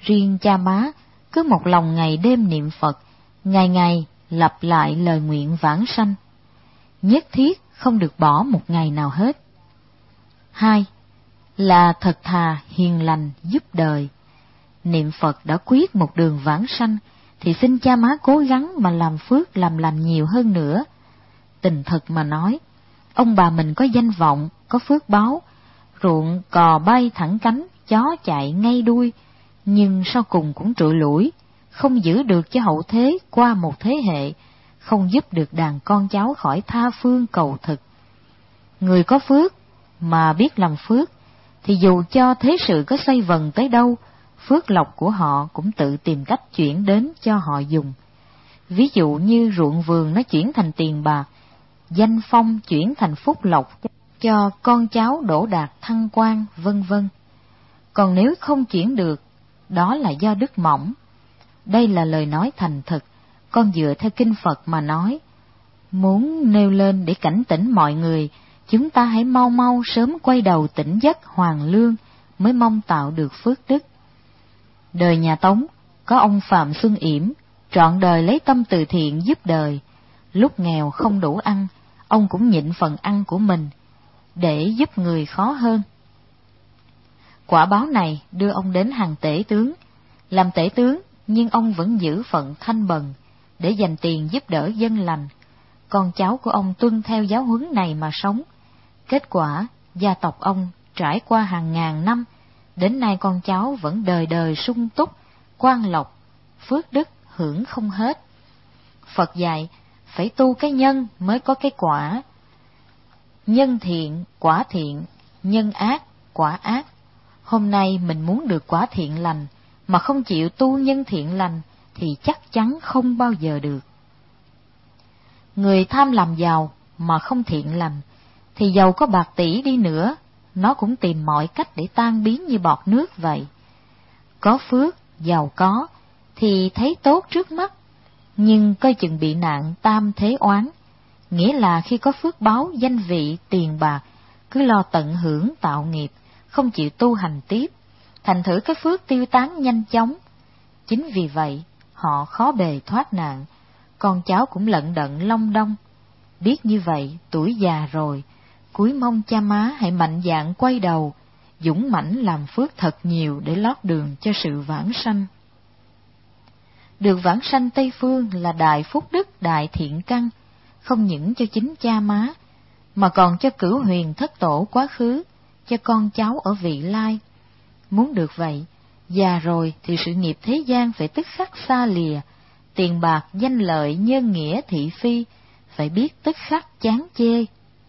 Speaker 1: Riêng cha má cứ một lòng ngày đêm niệm Phật, ngày ngày lặp lại lời nguyện vãng sanh, nhất thiết không được bỏ một ngày nào hết. Hai là thật thà hiền lành giúp đời. Niệm Phật đã quyết một đường vãng sanh, thì xin cha má cố gắng mà làm phước làm lành nhiều hơn nữa. Tình thật mà nói, ông bà mình có danh vọng, có phước báo, ruộng cò bay thẳng cánh, chó chạy ngay đuôi, nhưng sau cùng cũng trụi lủi, không giữ được cho hậu thế qua một thế hệ, không giúp được đàn con cháu khỏi tha phương cầu thực. Người có phước mà biết làm phước, thì dù cho thế sự có xoay vần tới đâu, phước lộc của họ cũng tự tìm cách chuyển đến cho họ dùng. Ví dụ như ruộng vườn nó chuyển thành tiền bạc, danh phong chuyển thành phúc lộc cho con cháu đỗ đạt thăng quan, vân vân. Còn nếu không chuyển được, đó là do đức mỏng. Đây là lời nói thành thực, con dựa theo kinh Phật mà nói. Muốn nêu lên để cảnh tỉnh mọi người, chúng ta hãy mau mau sớm quay đầu tỉnh giấc hoàn lương, mới mong tạo được phước đức. Đời nhà Tống, có ông Phạm Xuân Yểm, trọn đời lấy tâm từ thiện giúp đời. Lúc nghèo không đủ ăn, ông cũng nhịn phần ăn của mình, để giúp người khó hơn. Quả báo này đưa ông đến hàng tể tướng. Làm tể tướng, nhưng ông vẫn giữ phận thanh bần, để dành tiền giúp đỡ dân lành. Con cháu của ông tuân theo giáo huấn này mà sống. Kết quả, gia tộc ông trải qua hàng ngàn năm, đến nay con cháu vẫn đời đời sung túc, quan lộc, phước đức hưởng không hết. Phật dạy, phải tu cái nhân mới có cái quả. Nhân thiện, quả thiện, nhân ác, quả ác. Hôm nay mình muốn được quả thiện lành, mà không chịu tu nhân thiện lành, thì chắc chắn không bao giờ được. Người tham làm giàu mà không thiện lành, thì giàu có bạc tỷ đi nữa, nó cũng tìm mọi cách để tan biến như bọt nước vậy. Có phước, giàu có, thì thấy tốt trước mắt, nhưng coi chừng bị nạn tam thế oán, nghĩa là khi có phước báo, danh vị, tiền bạc, cứ lo tận hưởng tạo nghiệp, không chịu tu hành tiếp, thành thử cái phước tiêu tán nhanh chóng. Chính vì vậy, họ khó bề thoát nạn, con cháu cũng lận đận long đong. Biết như vậy, tuổi già rồi, cúi mong cha má hãy mạnh dạn quay đầu, dũng mãnh làm phước thật nhiều để lót đường cho sự vãng sanh. Được vãng sanh Tây Phương là đại phúc đức, đại thiện căn, không những cho chính cha má, mà còn cho cửu huyền thất tổ quá khứ, cho con cháu ở vị lai. Muốn được vậy, già rồi thì sự nghiệp thế gian phải tức khắc xa lìa, tiền bạc, danh lợi, nhân nghĩa, thị phi, phải biết tức khắc chán chê.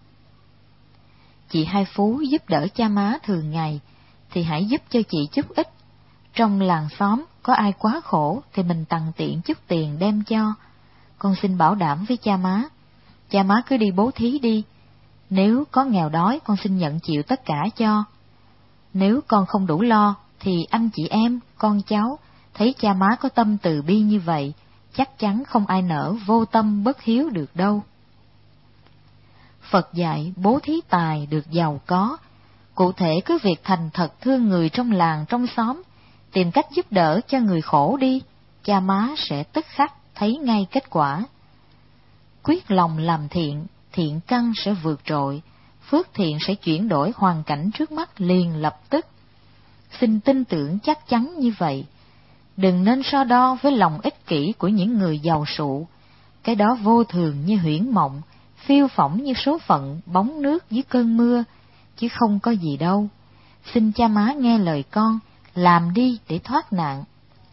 Speaker 1: Chị Hai Phú giúp đỡ cha má thường ngày, thì hãy giúp cho chị chút ít. Trong làng xóm có ai quá khổ thì mình tặng tiện chút tiền đem cho. Con xin bảo đảm với cha má, cha má cứ đi bố thí đi. Nếu có nghèo đói, con xin nhận chịu tất cả cho. Nếu con không đủ lo, thì anh chị em, con cháu, thấy cha má có tâm từ bi như vậy, chắc chắn không ai nỡ vô tâm bất hiếu được đâu. Phật dạy bố thí tài được giàu có, cụ thể cứ việc thành thật thương người trong làng trong xóm, tìm cách giúp đỡ cho người khổ đi, cha má sẽ tức khắc thấy ngay kết quả. Quyết lòng làm thiện, thiện căn sẽ vượt trội, phước thiện sẽ chuyển đổi hoàn cảnh trước mắt liền lập tức. Xin tin tưởng chắc chắn như vậy. Đừng nên so đo với lòng ích kỷ của những người giàu sụ, cái đó vô thường như huyễn mộng, phiêu phỏng như số phận bóng nước dưới cơn mưa, chứ không có gì đâu. Xin cha má nghe lời con, làm đi để thoát nạn.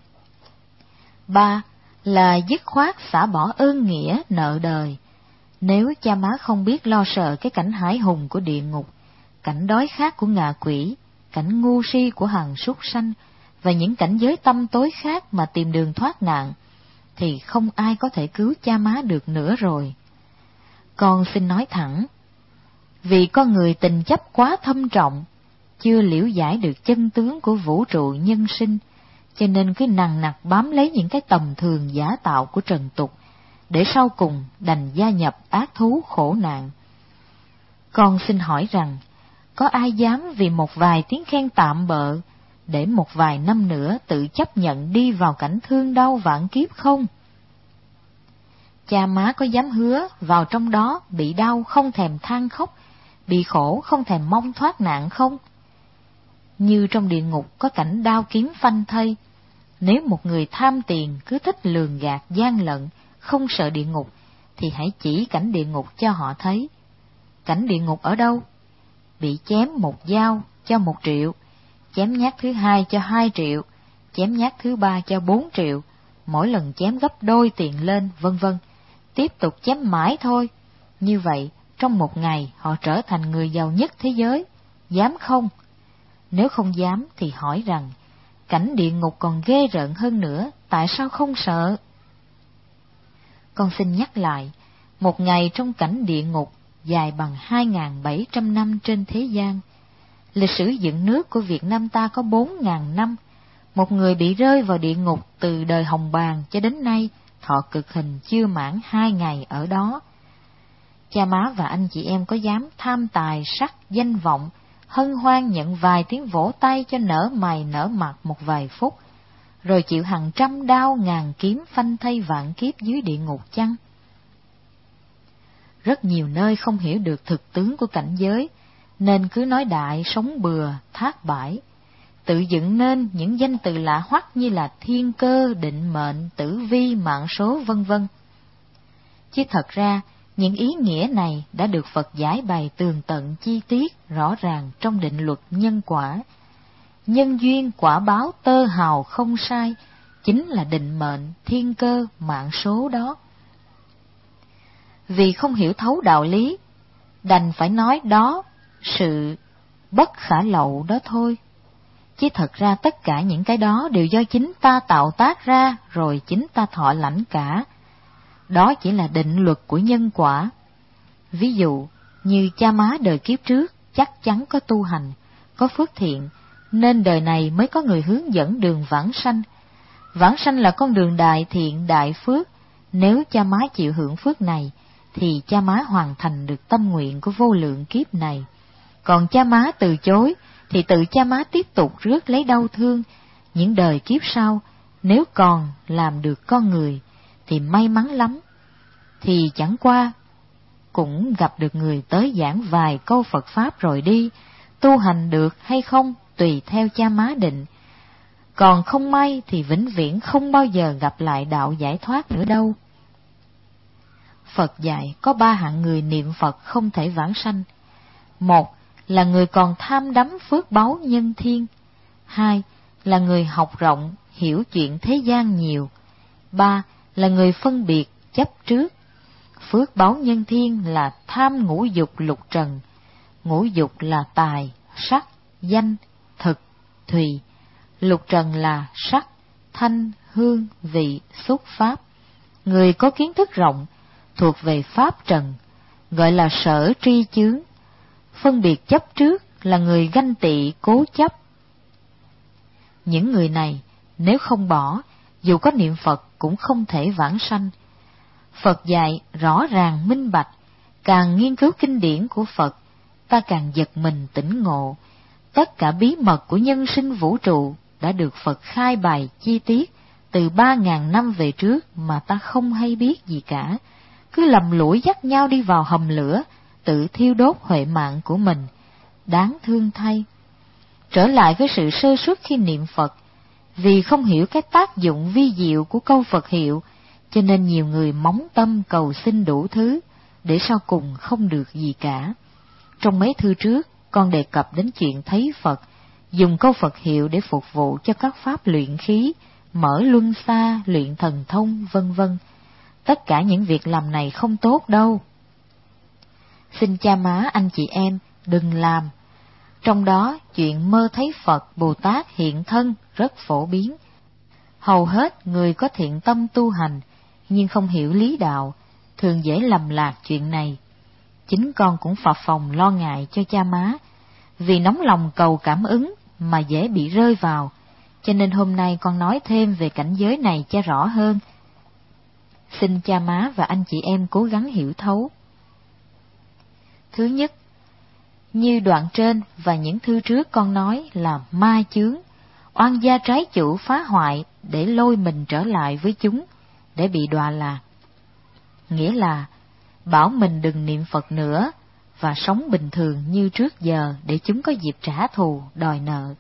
Speaker 1: Ba là dứt khoát xả bỏ ơn nghĩa nợ đời. Nếu cha má không biết lo sợ cái cảnh hãi hùng của địa ngục, cảnh đói khát của ngạ quỷ, cảnh ngu si của hàng súc sanh và những cảnh giới tâm tối khác mà tìm đường thoát nạn, thì không ai có thể cứu cha má được nữa rồi. Con xin nói thẳng, vì con người tình chấp quá thâm trọng, chưa liễu giải được chân tướng của vũ trụ nhân sinh, cho nên cứ nằng nặc bám lấy những cái tầm thường giả tạo của trần tục, để sau cùng đành gia nhập ác thú khổ nạn. Con xin hỏi rằng, có ai dám vì một vài tiếng khen tạm bợ, để một vài năm nữa tự chấp nhận đi vào cảnh thương đau vạn kiếp không? Cha má có dám hứa vào trong đó bị đau không thèm than khóc, bị khổ không thèm mong thoát nạn không? Như trong địa ngục có cảnh đao kiếm phanh thây, nếu một người tham tiền cứ thích lường gạt gian lận, không sợ địa ngục, thì hãy chỉ cảnh địa ngục cho họ thấy. Cảnh địa ngục ở đâu? Bị chém một dao cho một triệu, chém nhát thứ hai cho hai triệu, chém nhát thứ ba cho bốn triệu, mỗi lần chém gấp đôi tiền lên, vân vân. Tiếp tục chém mãi thôi. Như vậy, trong một ngày họ trở thành người giàu nhất thế giới. Dám không? Nếu không dám thì hỏi rằng, cảnh địa ngục còn ghê rợn hơn nữa, tại sao không sợ? Con xin nhắc lại, một ngày trong cảnh địa ngục dài bằng hai nghìn bảy trăm năm trên thế gian. Lịch sử dựng nước của Việt Nam ta có bốn nghìn năm. Một người bị rơi vào địa ngục từ đời Hồng Bàng cho đến nay, thọ cực hình chưa mãn hai ngày ở đó. Cha má và anh chị em có dám tham tài sắc danh vọng, hân hoan nhận vài tiếng vỗ tay cho nở mày nở mặt một vài phút, rồi chịu hàng trăm đao ngàn kiếm phanh thây vạn kiếp dưới địa ngục chăng? Rất nhiều nơi không hiểu được thực tướng của cảnh giới, nên cứ nói đại sống bừa, thác bãi, tự dựng nên những danh từ lạ hoắc như là thiên cơ, định mệnh, tử vi, mạng số, vân vân. Chứ thật ra, những ý nghĩa này đã được Phật giải bày tường tận chi tiết, rõ ràng trong định luật nhân quả. Nhân duyên quả báo tơ hào không sai, chính là định mệnh, thiên cơ, mạng số đó. Vì không hiểu thấu đạo lý, đành phải nói đó sự bất khả lậu đó thôi. Chứ thật ra tất cả những cái đó đều do chính ta tạo tác ra, rồi chính ta thọ lãnh cả. Đó chỉ là định luật của nhân quả. Ví dụ, như cha má đời kiếp trước chắc chắn có tu hành, có phước thiện, nên đời này mới có người hướng dẫn đường vãng sanh. Vãng sanh là con đường đại thiện đại phước. Nếu cha má chịu hưởng phước này, thì cha má hoàn thành được tâm nguyện của vô lượng kiếp này. Còn cha má từ chối, thì tự cha má tiếp tục rước lấy đau thương. Những đời kiếp sau, nếu còn làm được con người, thì may mắn lắm. Thì chẳng qua cũng gặp được người tới giảng vài câu Phật Pháp rồi đi, tu hành được hay không tùy theo cha má định. Còn không may thì vĩnh viễn không bao giờ gặp lại đạo giải thoát nữa đâu. Phật dạy có ba hạng người niệm Phật không thể vãng sanh. Một là người còn tham đắm phước báu nhân thiên. Hai là người học rộng, hiểu chuyện thế gian nhiều. Ba là người phân biệt, chấp trước. Phước báu nhân thiên là tham ngũ dục lục trần. Ngũ dục là tài, sắc, danh, thực, thùy. Lục trần là sắc, thanh, hương, vị, xúc, pháp. Người có kiến thức rộng, thuộc về pháp trần, gọi là sở tri chướng. Phân biệt chấp trước là người ganh tị cố chấp. Những người này nếu không bỏ, dù có niệm Phật cũng không thể vãng sanh. Phật dạy rõ ràng minh bạch, càng nghiên cứu kinh điển của Phật, ta càng giật mình tỉnh ngộ. Tất cả bí mật của nhân sinh vũ trụ đã được Phật khai bày chi tiết từ ba ngàn năm về trước mà ta không hay biết gì cả, cứ lầm lũi dắt nhau đi vào hầm lửa, tự thiêu đốt huệ mạng của mình. Đáng thương thay. Trở lại với sự sơ suất khi niệm Phật, vì không hiểu cái tác dụng vi diệu của câu Phật hiệu, cho nên nhiều người móng tâm cầu xin đủ thứ, để sau cùng không được gì cả. Trong mấy thư trước, con đề cập đến chuyện thấy Phật, dùng câu Phật hiệu để phục vụ cho các pháp luyện khí, mở luân xa, luyện thần thông, vân vân. Tất cả những việc làm này không tốt đâu. Xin cha má anh chị em đừng làm. Trong đó chuyện mơ thấy Phật Bồ Tát hiện thân rất phổ biến. Hầu hết người có thiện tâm tu hành nhưng không hiểu lý đạo, thường dễ lầm lạc chuyện này. Chính con cũng phập phồng lo ngại cho cha má, vì nóng lòng cầu cảm ứng mà dễ bị rơi vào, cho nên hôm nay con nói thêm về cảnh giới này cho rõ hơn. Xin cha má và anh chị em cố gắng hiểu thấu. Thứ nhất, như đoạn trên và những thư trước con nói là ma chướng, oan gia trái chủ phá hoại để lôi mình trở lại với chúng, để bị đọa lạc. Nghĩa là bảo mình đừng niệm Phật nữa và sống bình thường như trước giờ để chúng có dịp trả thù, đòi nợ.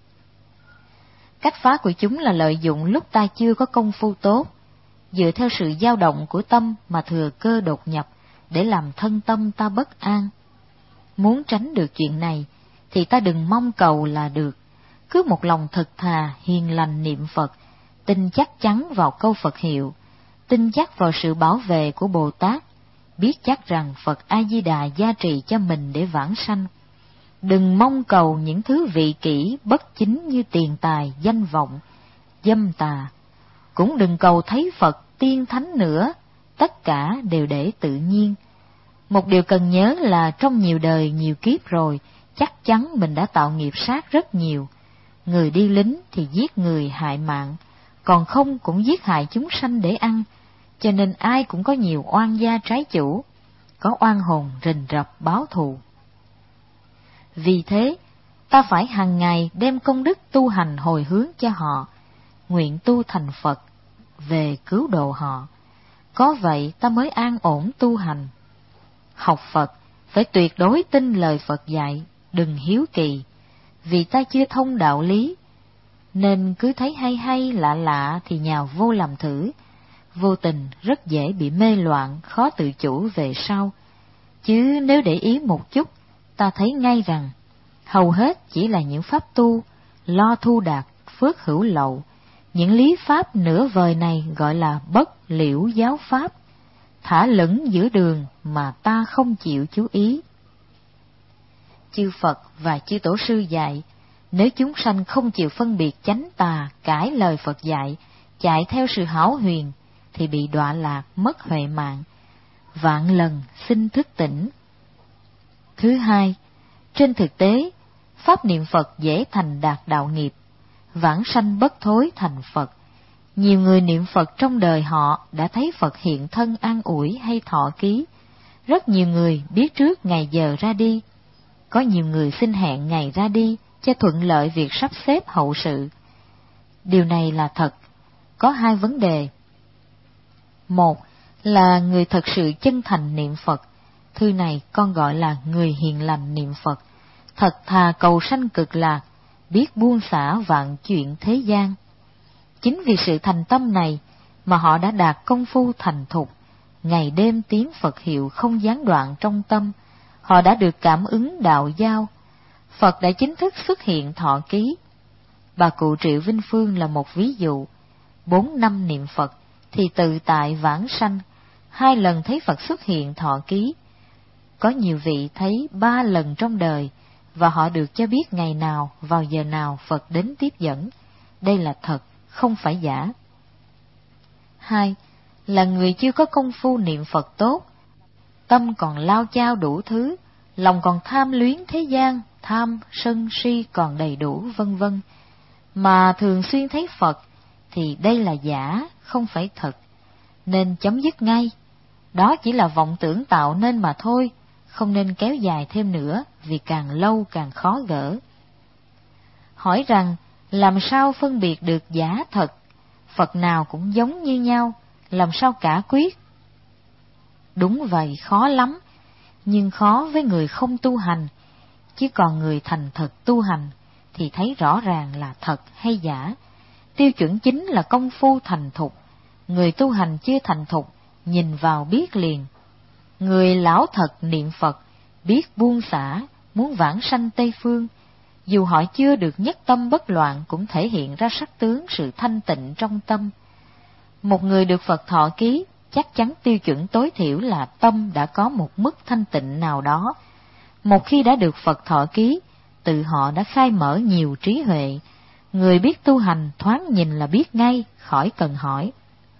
Speaker 1: Cách phá của chúng là lợi dụng lúc ta chưa có công phu tốt, dựa theo sự dao động của tâm mà thừa cơ đột nhập để làm thân tâm ta bất an. Muốn tránh được chuyện này thì ta đừng mong cầu là được, cứ một lòng thật thà hiền lành niệm Phật, tin chắc chắn vào câu Phật hiệu, tin chắc vào sự bảo vệ của Bồ Tát, biết chắc rằng Phật A-di-đà gia trì cho mình để vãng sanh. Đừng mong cầu những thứ vị kỷ bất chính như tiền tài, danh vọng, dâm tà. Cũng đừng cầu thấy Phật, tiên thánh nữa, tất cả đều để tự nhiên. Một điều cần nhớ là trong nhiều đời, nhiều kiếp rồi, chắc chắn mình đã tạo nghiệp sát rất nhiều. Người đi lính thì giết người hại mạng, còn không cũng giết hại chúng sanh để ăn, cho nên ai cũng có nhiều oan gia trái chủ, có oan hồn rình rập báo thù. Vì thế, ta phải hàng ngày đem công đức tu hành hồi hướng cho họ, nguyện tu thành Phật, về cứu độ họ. Có vậy ta mới an ổn tu hành. Học Phật, phải tuyệt đối tin lời Phật dạy, đừng hiếu kỳ, vì ta chưa thông đạo lý, nên cứ thấy hay hay lạ lạ thì nhào vô làm thử, vô tình rất dễ bị mê loạn, khó tự chủ về sau. Chứ nếu để ý một chút, ta thấy ngay rằng hầu hết chỉ là những pháp tu, lo thu đạt, phước hữu lậu. Những lý pháp nửa vời này gọi là bất liễu giáo pháp, thả lửng giữa đường mà ta không chịu chú ý. Chư Phật và chư Tổ sư dạy, nếu chúng sanh không chịu phân biệt chánh tà, cãi lời Phật dạy, chạy theo sự hão huyền, thì bị đọa lạc, mất huệ mạng. Vạn lần xin thức tỉnh. Thứ hai, trên thực tế, pháp niệm Phật dễ thành đạt đạo nghiệp, vãng sanh bất thối thành Phật. Nhiều người niệm Phật trong đời họ đã thấy Phật hiện thân an ủi hay thọ ký. Rất nhiều người biết trước ngày giờ ra đi. Có nhiều người xin hẹn ngày ra đi cho thuận lợi việc sắp xếp hậu sự. Điều này là thật. Có hai vấn đề. Một là người thật sự chân thành niệm Phật. Thư này con gọi là người hiền lành niệm Phật, thật thà cầu sanh cực lạc, biết buông xả vạn chuyện thế gian. Chính vì sự thành tâm này mà họ đã đạt công phu thành thục, ngày đêm tiếng Phật hiệu không gián đoạn trong tâm. Họ đã được cảm ứng đạo giao, Phật đã chính thức xuất hiện thọ ký. Bà cụ Triệu Vinh Phương là một ví dụ. Bốn năm niệm Phật thì tự tại vãng sanh, hai lần thấy Phật xuất hiện thọ ký. Có nhiều vị thấy ba lần trong đời, và họ được cho biết ngày nào, vào giờ nào Phật đến tiếp dẫn. Đây là thật, không phải giả. Hai là người chưa có công phu niệm Phật tốt, tâm còn lao chao đủ thứ, lòng còn tham luyến thế gian, tham, sân, si còn đầy đủ, vân vân, mà thường xuyên thấy Phật, thì đây là giả, không phải thật, nên chấm dứt ngay. Đó chỉ là vọng tưởng tạo nên mà thôi, không nên kéo dài thêm nữa, vì càng lâu càng khó gỡ. Hỏi rằng, làm sao phân biệt được giả thật? Phật nào cũng giống như nhau, làm sao cả quyết? Đúng vậy, khó lắm, nhưng khó với người không tu hành, chứ còn người thành thật tu hành thì thấy rõ ràng là thật hay giả. Tiêu chuẩn chính là công phu thành thục, người tu hành chưa thành thục, nhìn vào biết liền. Người lão thật niệm Phật, biết buông xả, muốn vãng sanh Tây Phương, dù họ chưa được nhất tâm bất loạn cũng thể hiện ra sắc tướng sự thanh tịnh trong tâm. Một người được Phật thọ ký, chắc chắn tiêu chuẩn tối thiểu là tâm đã có một mức thanh tịnh nào đó. Một khi đã được Phật thọ ký, tự họ đã khai mở nhiều trí huệ. Người biết tu hành thoáng nhìn là biết ngay, khỏi cần hỏi.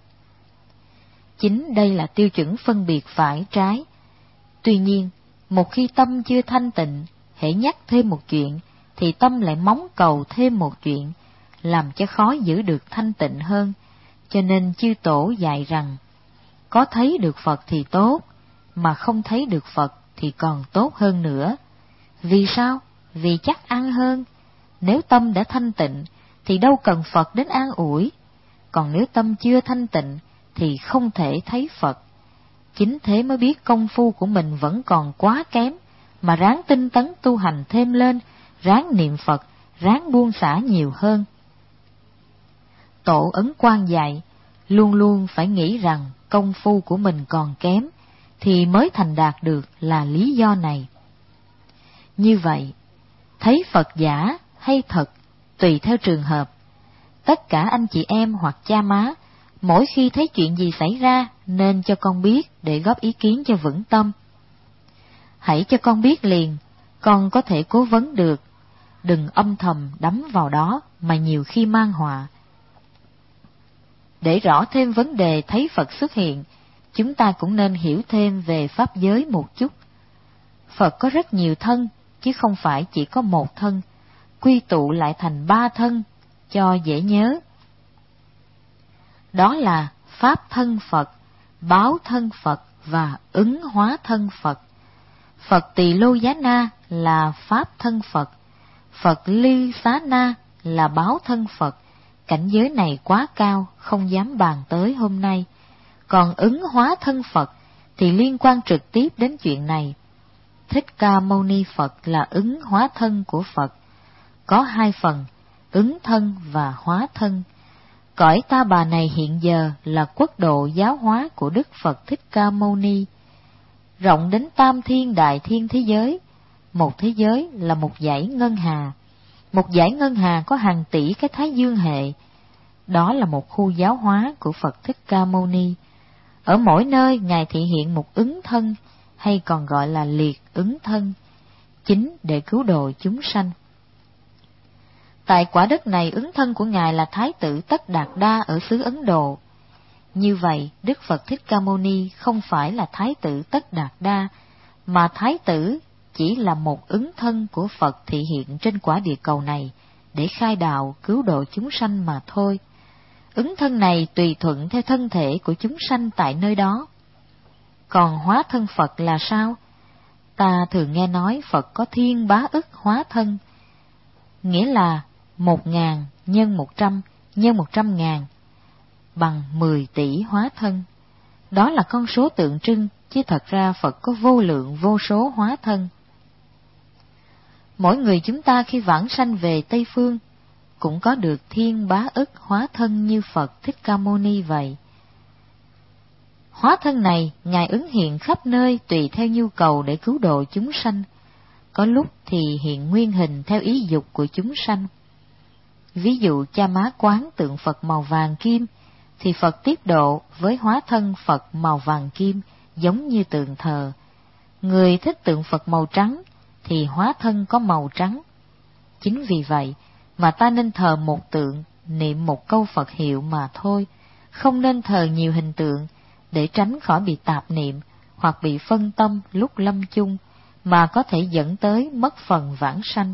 Speaker 1: Chính đây là tiêu chuẩn phân biệt phải trái. Tuy nhiên, một khi tâm chưa thanh tịnh, hễ nhắc thêm một chuyện, thì tâm lại mong cầu thêm một chuyện, làm cho khó giữ được thanh tịnh hơn. Cho nên chư tổ dạy rằng, có thấy được Phật thì tốt, mà không thấy được Phật thì còn tốt hơn nữa. Vì sao? Vì chắc ăn hơn. Nếu tâm đã thanh tịnh, thì đâu cần Phật đến an ủi. Còn nếu tâm chưa thanh tịnh thì không thể thấy Phật. Chính thế mới biết công phu của mình vẫn còn quá kém, mà ráng tinh tấn tu hành thêm lên, ráng niệm Phật, ráng buông xả nhiều hơn. Tổ Ấn Quang dạy, luôn luôn phải nghĩ rằng công phu của mình còn kém, thì mới thành đạt được là lý do này. Như vậy, thấy Phật giả hay thật, tùy theo trường hợp. Tất cả anh chị em hoặc cha má, mỗi khi thấy chuyện gì xảy ra, nên cho con biết để góp ý kiến cho vững tâm. Hãy cho con biết liền, con có thể cố vấn được, đừng âm thầm đắm vào đó mà nhiều khi mang họa. Để rõ thêm vấn đề thấy Phật xuất hiện, chúng ta cũng nên hiểu thêm về pháp giới một chút. Phật có rất nhiều thân, chứ không phải chỉ có một thân, quy tụ lại thành ba thân, cho dễ nhớ. Đó là Pháp thân Phật, Báo thân Phật và Ứng hóa thân Phật. Phật Tỳ Lô Giá Na là Pháp thân Phật, Phật Ly Xá Na là Báo thân Phật. Cảnh giới này quá cao, không dám bàn tới hôm nay. Còn Ứng hóa thân Phật thì liên quan trực tiếp đến chuyện này. Thích Ca Mâu Ni Phật là ứng hóa thân của Phật. Có hai phần, ứng thân và hóa thân. Cõi Ta Bà này hiện giờ là quốc độ giáo hóa của Đức Phật Thích Ca Mâu Ni, rộng đến tam thiên đại thiên thế giới. Một thế giới là một dãy ngân hà, một dãy ngân hà có hàng tỷ cái thái dương hệ. Đó là một khu giáo hóa của Phật Thích Ca Mâu Ni. Ở mỗi nơi Ngài thị hiện một ứng thân, hay còn gọi là liệt ứng thân, chính để cứu độ chúng sanh. Tại quả đất này, ứng thân của Ngài là Thái tử Tất Đạt Đa ở xứ Ấn Độ. Như vậy, Đức Phật Thích Ca Mâu Ni không phải là Thái tử Tất Đạt Đa, mà Thái tử chỉ là một ứng thân của Phật thị hiện trên quả địa cầu này để khai đạo cứu độ chúng sanh mà thôi. Ứng thân này tùy thuận theo thân thể của chúng sanh tại nơi đó. Còn hóa thân Phật là sao? Ta thường nghe nói Phật có thiên bá ức hóa thân, nghĩa là một ngàn nhân một trăm nhân một trăm ngàn bằng mười tỷ hóa thân. Đó là con số tượng trưng, chứ thật ra Phật có vô lượng vô số hóa thân. Mỗi người chúng ta khi vãng sanh về Tây Phương cũng có được thiên bá ức hóa thân như Phật Thích Ca Mâu Ni vậy. Hóa thân này Ngài ứng hiện khắp nơi tùy theo nhu cầu để cứu độ chúng sanh. Có lúc thì hiện nguyên hình theo ý dục của chúng sanh. Ví dụ cha má quán tượng Phật màu vàng kim, thì Phật tiếp độ với hóa thân Phật màu vàng kim giống như tượng thờ. Người thích tượng Phật màu trắng thì hóa thân có màu trắng. Chính vì vậy mà ta nên thờ một tượng, niệm một câu Phật hiệu mà thôi, không nên thờ nhiều hình tượng để tránh khỏi bị tạp niệm hoặc bị phân tâm lúc lâm chung, mà có thể dẫn tới mất phần vãng sanh.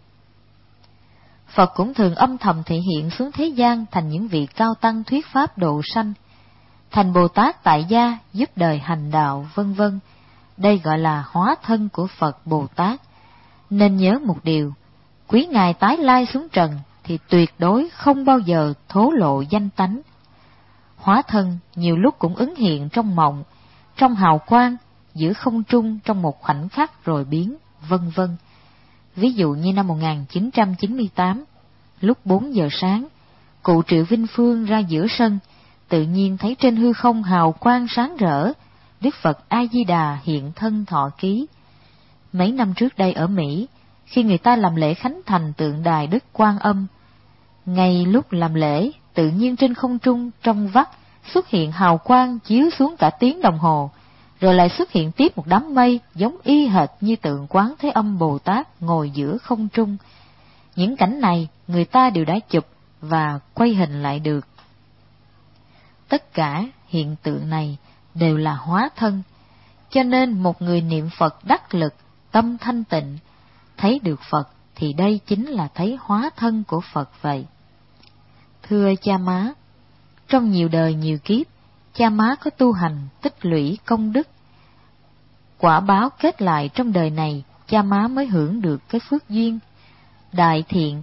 Speaker 1: Phật cũng thường âm thầm thể hiện xuống thế gian thành những vị cao tăng thuyết pháp độ sanh, thành Bồ Tát tại gia giúp đời hành đạo, vân vân. Đây gọi là hóa thân của Phật Bồ Tát. Nên nhớ một điều, quý Ngài tái lai xuống trần thì tuyệt đối không bao giờ thố lộ danh tánh. Hóa thân nhiều lúc cũng ứng hiện trong mộng, trong hào quang, giữa không trung trong một khoảnh khắc rồi biến, vân vân. Ví dụ như năm một nghìn chín trăm chín mươi tám, lúc bốn giờ sáng, cụ Triệu Vinh Phương ra giữa sân, tự nhiên thấy trên hư không hào quang sáng rỡ, Đức Phật A-di-đà hiện thân thọ ký. Mấy năm trước đây ở Mỹ, khi người ta làm lễ khánh thành tượng đài Đức Quan Âm, ngay lúc làm lễ, tự nhiên trên không trung trong vắt xuất hiện hào quang chiếu xuống cả tiếng đồng hồ, rồi lại xuất hiện tiếp một đám mây giống y hệt như tượng Quán Thế Âm Bồ Tát ngồi giữa không trung. Những cảnh này người ta đều đã chụp và quay hình lại được. Tất cả hiện tượng này đều là hóa thân, cho nên một người niệm Phật đắc lực, tâm thanh tịnh, thấy được Phật thì đây chính là thấy hóa thân của Phật vậy. Thưa cha má, trong nhiều đời nhiều kiếp, cha má có tu hành tích lũy công đức. Quả báo kết lại trong đời này, cha má mới hưởng được cái phước duyên. Đại thiện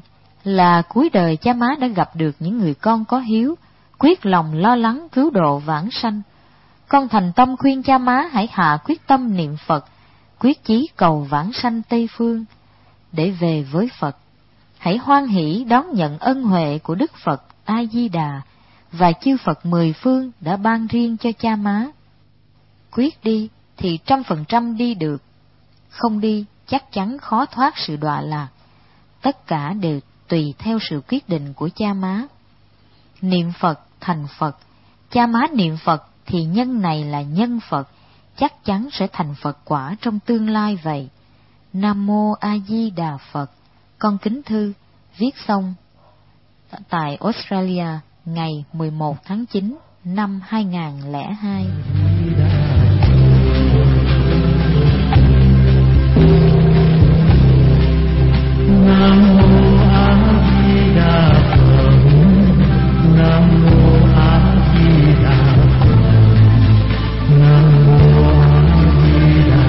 Speaker 1: là cuối đời cha má đã gặp được những người con có hiếu, quyết lòng lo lắng cứu độ vãng sanh. Con thành tâm khuyên cha má hãy hạ quyết tâm niệm Phật, quyết chí cầu vãng sanh Tây Phương, để về với Phật. Hãy hoan hỷ đón nhận ân huệ của Đức Phật A Di Đà và chư Phật mười phương đã ban riêng cho cha má. Quyết đi thì trăm phần trăm đi được, không đi chắc chắn khó thoát sự đọa lạc. Tất cả đều tùy theo sự quyết định của cha má. Niệm Phật thành Phật, cha má niệm Phật thì nhân này là nhân Phật, chắc chắn sẽ thành Phật quả trong tương lai vậy. Nam Mô A Di Đà Phật. Con kính thư, viết xong tại Australia ngày mười một tháng chín năm hai nghìn không trăm lẻ hai.
Speaker 2: Nam Mô A Di Đà Phật. Nam Mô A Di Đà Phật. Nam Mô A Di Đà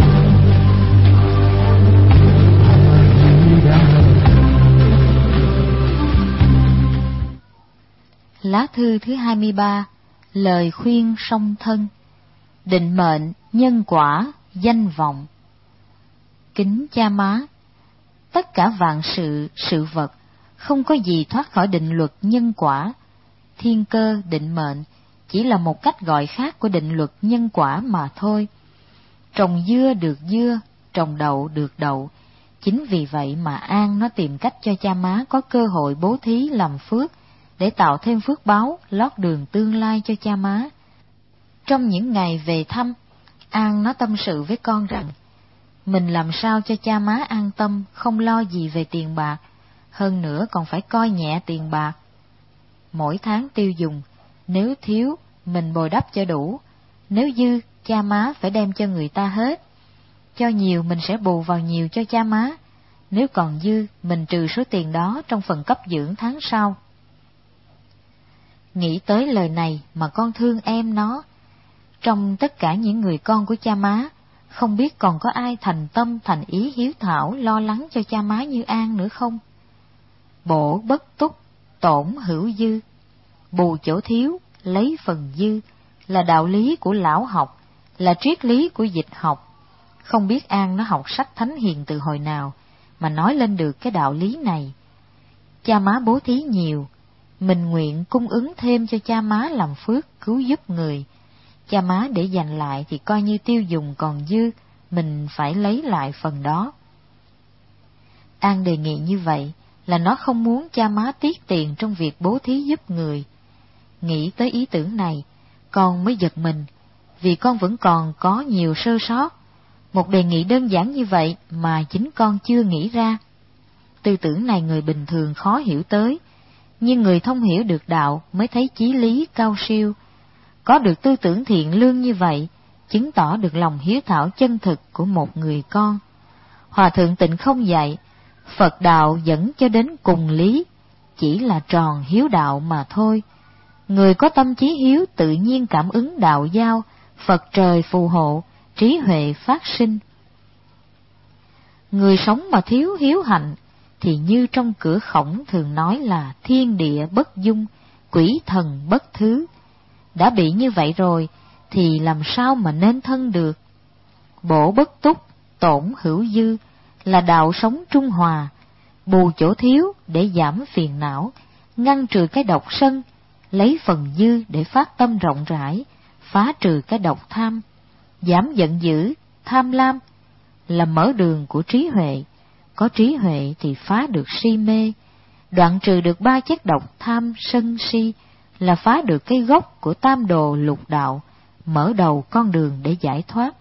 Speaker 1: Lá thư thứ hai mươi ba, lời khuyên song thân. Định mệnh, nhân quả, danh vọng. Kính cha má, tất cả vạn sự, sự vật, không có gì thoát khỏi định luật nhân quả. Thiên cơ, định mệnh chỉ là một cách gọi khác của định luật nhân quả mà thôi. Trồng dưa được dưa, trồng đậu được đậu. Chính vì vậy mà An nó tìm cách cho cha má có cơ hội bố thí làm phước, để tạo thêm phước báo, lót đường tương lai cho cha má. Trong những ngày về thăm, An nó tâm sự với con rằng, mình làm sao cho cha má an tâm, không lo gì về tiền bạc, hơn nữa còn phải coi nhẹ tiền bạc. Mỗi tháng tiêu dùng, nếu thiếu, mình bồi đắp cho đủ, nếu dư, cha má phải đem cho người ta hết. Cho nhiều mình sẽ bù vào nhiều cho cha má, nếu còn dư, mình trừ số tiền đó trong phần cấp dưỡng tháng sau. Nghĩ tới lời này mà con thương em nó. Trong tất cả những người con của cha má, không biết còn có ai thành tâm thành ý hiếu thảo lo lắng cho cha má như An nữa không? Bổ bất túc, tổn hữu dư. Bù chỗ thiếu, lấy phần dư, là đạo lý của lão học, là triết lý của dịch học. Không biết An nó học sách thánh hiền từ hồi nào mà nói lên được cái đạo lý này. Cha má bố thí nhiều, mình nguyện cung ứng thêm cho cha má làm phước cứu giúp người. Cha má để dành lại thì coi như tiêu dùng còn dư, mình phải lấy lại phần đó. An đề nghị như vậy là nó không muốn cha má tiếc tiền trong việc bố thí giúp người. Nghĩ tới ý tưởng này, con mới giật mình, vì con vẫn còn có nhiều sơ sót. Một đề nghị đơn giản như vậy mà chính con chưa nghĩ ra. Tư tưởng này người bình thường khó hiểu tới, nhưng người thông hiểu được đạo mới thấy chí lý cao siêu. Có được tư tưởng thiện lương như vậy, chứng tỏ được lòng hiếu thảo chân thực của một người con. Hòa thượng Tịnh Không dạy, Phật đạo dẫn cho đến cùng lý, chỉ là tròn hiếu đạo mà thôi. Người có tâm chí hiếu tự nhiên cảm ứng đạo giao, Phật trời phù hộ, trí huệ phát sinh. Người sống mà thiếu hiếu hạnh, thì như trong cửa khổng thường nói là thiên địa bất dung, quỷ thần bất thứ. Đã bị như vậy rồi, thì làm sao mà nên thân được? Bổ bất túc, tổn hữu dư, là đạo sống trung hòa, bù chỗ thiếu để giảm phiền não, ngăn trừ cái độc sân, lấy phần dư để phát tâm rộng rãi, phá trừ cái độc tham, giảm giận dữ, tham lam, là mở đường của trí huệ. Có trí huệ thì phá được si mê, đoạn trừ được ba chất độc tham sân si, là phá được cái gốc của tam đồ lục đạo, mở đầu con đường để giải thoát.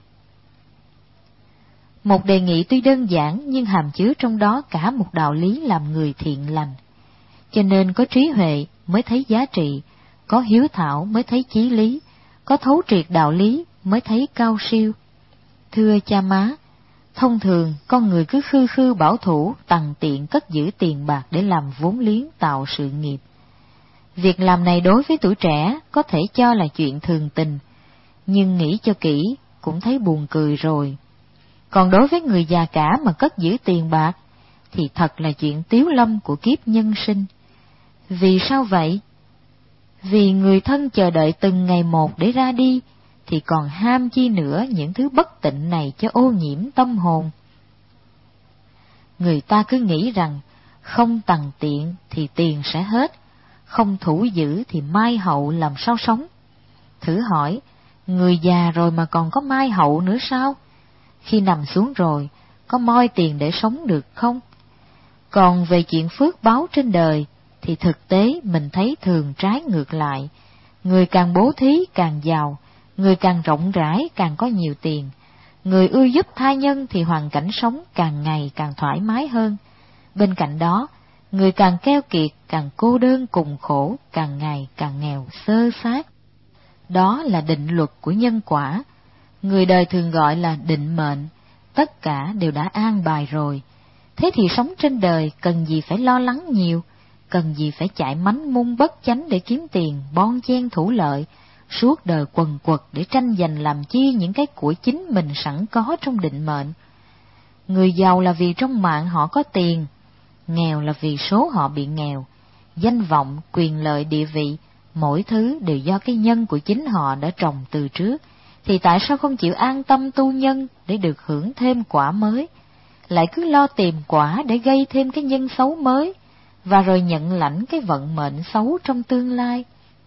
Speaker 1: Một đề nghị tuy đơn giản nhưng hàm chứa trong đó cả một đạo lý làm người thiện lành. Cho nên có trí huệ mới thấy giá trị, có hiếu thảo mới thấy chí lý, có thấu triệt đạo lý mới thấy cao siêu. Thưa cha má, thông thường con người cứ khư khư bảo thủ, tằn tiện cất giữ tiền bạc để làm vốn liếng tạo sự nghiệp. Việc làm này đối với tuổi trẻ có thể cho là chuyện thường tình, nhưng nghĩ cho kỹ cũng thấy buồn cười rồi. Còn đối với người già cả mà cất giữ tiền bạc, thì thật là chuyện tiếu lâm của kiếp nhân sinh. Vì sao vậy? Vì người thân chờ đợi từng ngày một để ra đi, thì còn ham chi nữa những thứ bất tịnh này cho ô nhiễm tâm hồn. Người ta cứ nghĩ rằng không tằn tiện thì tiền sẽ hết, không thủ giữ thì mai hậu làm sao sống. Thử hỏi, người già rồi mà còn có mai hậu nữa sao? Khi nằm xuống rồi, có moi tiền để sống được không? Còn về chuyện phước báo trên đời, thì thực tế mình thấy thường trái ngược lại. Người càng bố thí càng giàu, người càng rộng rãi càng có nhiều tiền. Người ưa giúp tha nhân thì hoàn cảnh sống càng ngày càng thoải mái hơn. Bên cạnh đó, người càng keo kiệt, càng cô đơn cùng khổ, càng ngày càng nghèo xơ xác. Đó là định luật của nhân quả. Người đời thường gọi là định mệnh, tất cả đều đã an bài rồi. Thế thì sống trên đời cần gì phải lo lắng nhiều, cần gì phải chạy mánh mung bất chánh để kiếm tiền, bon chen thủ lợi, suốt đời quần quật để tranh giành làm chi những cái của chính mình sẵn có trong định mệnh. Người giàu là vì trong mạng họ có tiền, nghèo là vì số họ bị nghèo. Danh vọng, quyền lợi, địa vị, mỗi thứ đều do cái nhân của chính họ đã trồng từ trước, thì tại sao không chịu an tâm tu nhân để được hưởng thêm quả mới, lại cứ lo tìm quả để gây thêm cái nhân xấu mới, và rồi nhận lãnh cái vận mệnh xấu trong tương lai.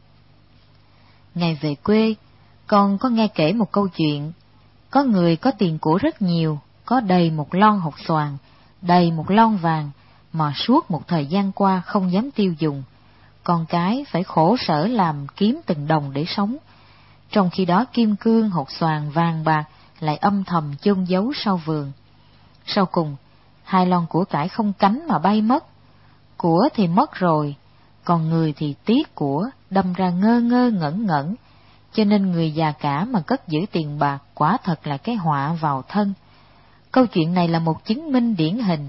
Speaker 1: Ngày về quê, con có nghe kể một câu chuyện. Có người có tiền của rất nhiều, có đầy một lon hột xoàn, đầy một lon vàng, mà suốt một thời gian qua không dám tiêu dùng. Con cái phải khổ sở làm kiếm từng đồng để sống. Trong khi đó kim cương, hột xoàn, vàng bạc lại âm thầm chôn giấu sau vườn. Sau cùng, hai lon của cải không cánh mà bay mất. Của thì mất rồi, còn người thì tiếc của, đâm ra ngơ ngơ ngẩn ngẩn. Cho nên người già cả mà cất giữ tiền bạc quả thật là cái họa vào thân. Câu chuyện này là một chứng minh điển hình.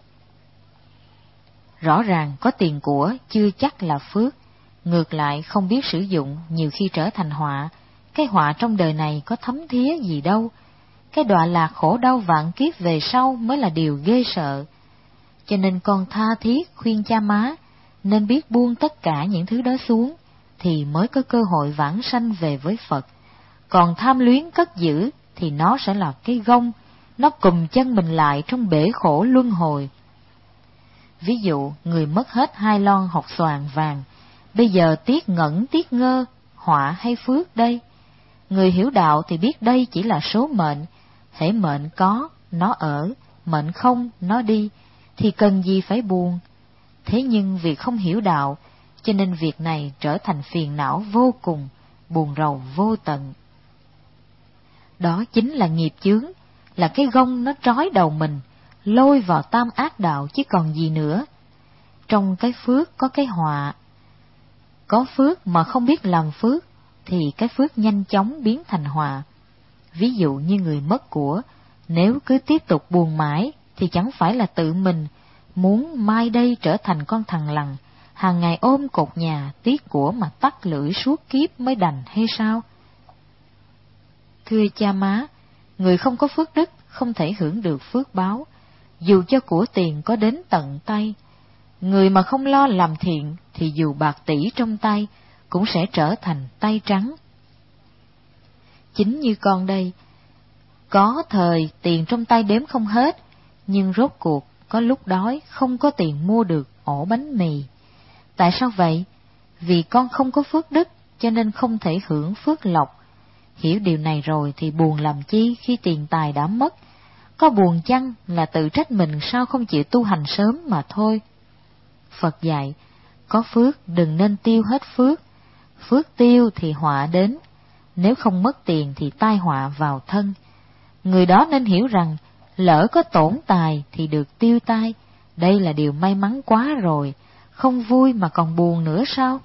Speaker 1: Rõ ràng có tiền của chưa chắc là phước, ngược lại không biết sử dụng nhiều khi trở thành họa. Cái họa trong đời này có thấm thía gì đâu, cái đọa lạc khổ đau vạn kiếp về sau mới là điều ghê sợ. Cho nên con tha thiết khuyên cha má nên biết buông tất cả những thứ đó xuống, thì mới có cơ hội vãng sanh về với Phật. Còn tham luyến cất giữ thì nó sẽ là cái gông, nó cùm chân mình lại trong bể khổ luân hồi. Ví dụ, người mất hết hai lon hột xoàn vàng, bây giờ tiếc ngẩn tiếc ngơ, họa hay phước đây? Người hiểu đạo thì biết đây chỉ là số mệnh, hễ mệnh có, nó ở, mệnh không, nó đi, thì cần gì phải buồn. Thế nhưng vì không hiểu đạo, cho nên việc này trở thành phiền não vô cùng, buồn rầu vô tận. Đó chính là nghiệp chướng, là cái gông nó trói đầu mình, lôi vào tam ác đạo chứ còn gì nữa. Trong cái phước có cái họa. Có phước mà không biết làm phước, thì cái phước nhanh chóng biến thành họa. Ví dụ như người mất của, nếu cứ tiếp tục buồn mãi, thì chẳng phải là tự mình muốn mai đây trở thành con thằng lằn, hàng ngày ôm cột nhà tiếc của mà tắt lưỡi suốt kiếp mới đành hay sao? Thưa cha má, người không có phước đức không thể hưởng được phước báo, dù cho của tiền có đến tận tay. Người mà không lo làm thiện thì dù bạc tỷ trong tay cũng sẽ trở thành tay trắng. Chính như con đây, có thời tiền trong tay đếm không hết, nhưng rốt cuộc có lúc đói không có tiền mua được ổ bánh mì. Tại sao vậy? Vì con không có phước đức cho nên không thể hưởng phước lộc. Hiểu điều này rồi thì buồn làm chi khi tiền tài đã mất. Có buồn chăng là tự trách mình sao không chịu tu hành sớm mà thôi. Phật dạy, có phước đừng nên tiêu hết phước, phước tiêu thì họa đến, nếu không mất tiền thì tai họa vào thân. Người đó nên hiểu rằng, lỡ có tổn tài thì được tiêu tai, đây là điều may mắn quá rồi, không vui mà còn buồn nữa sao?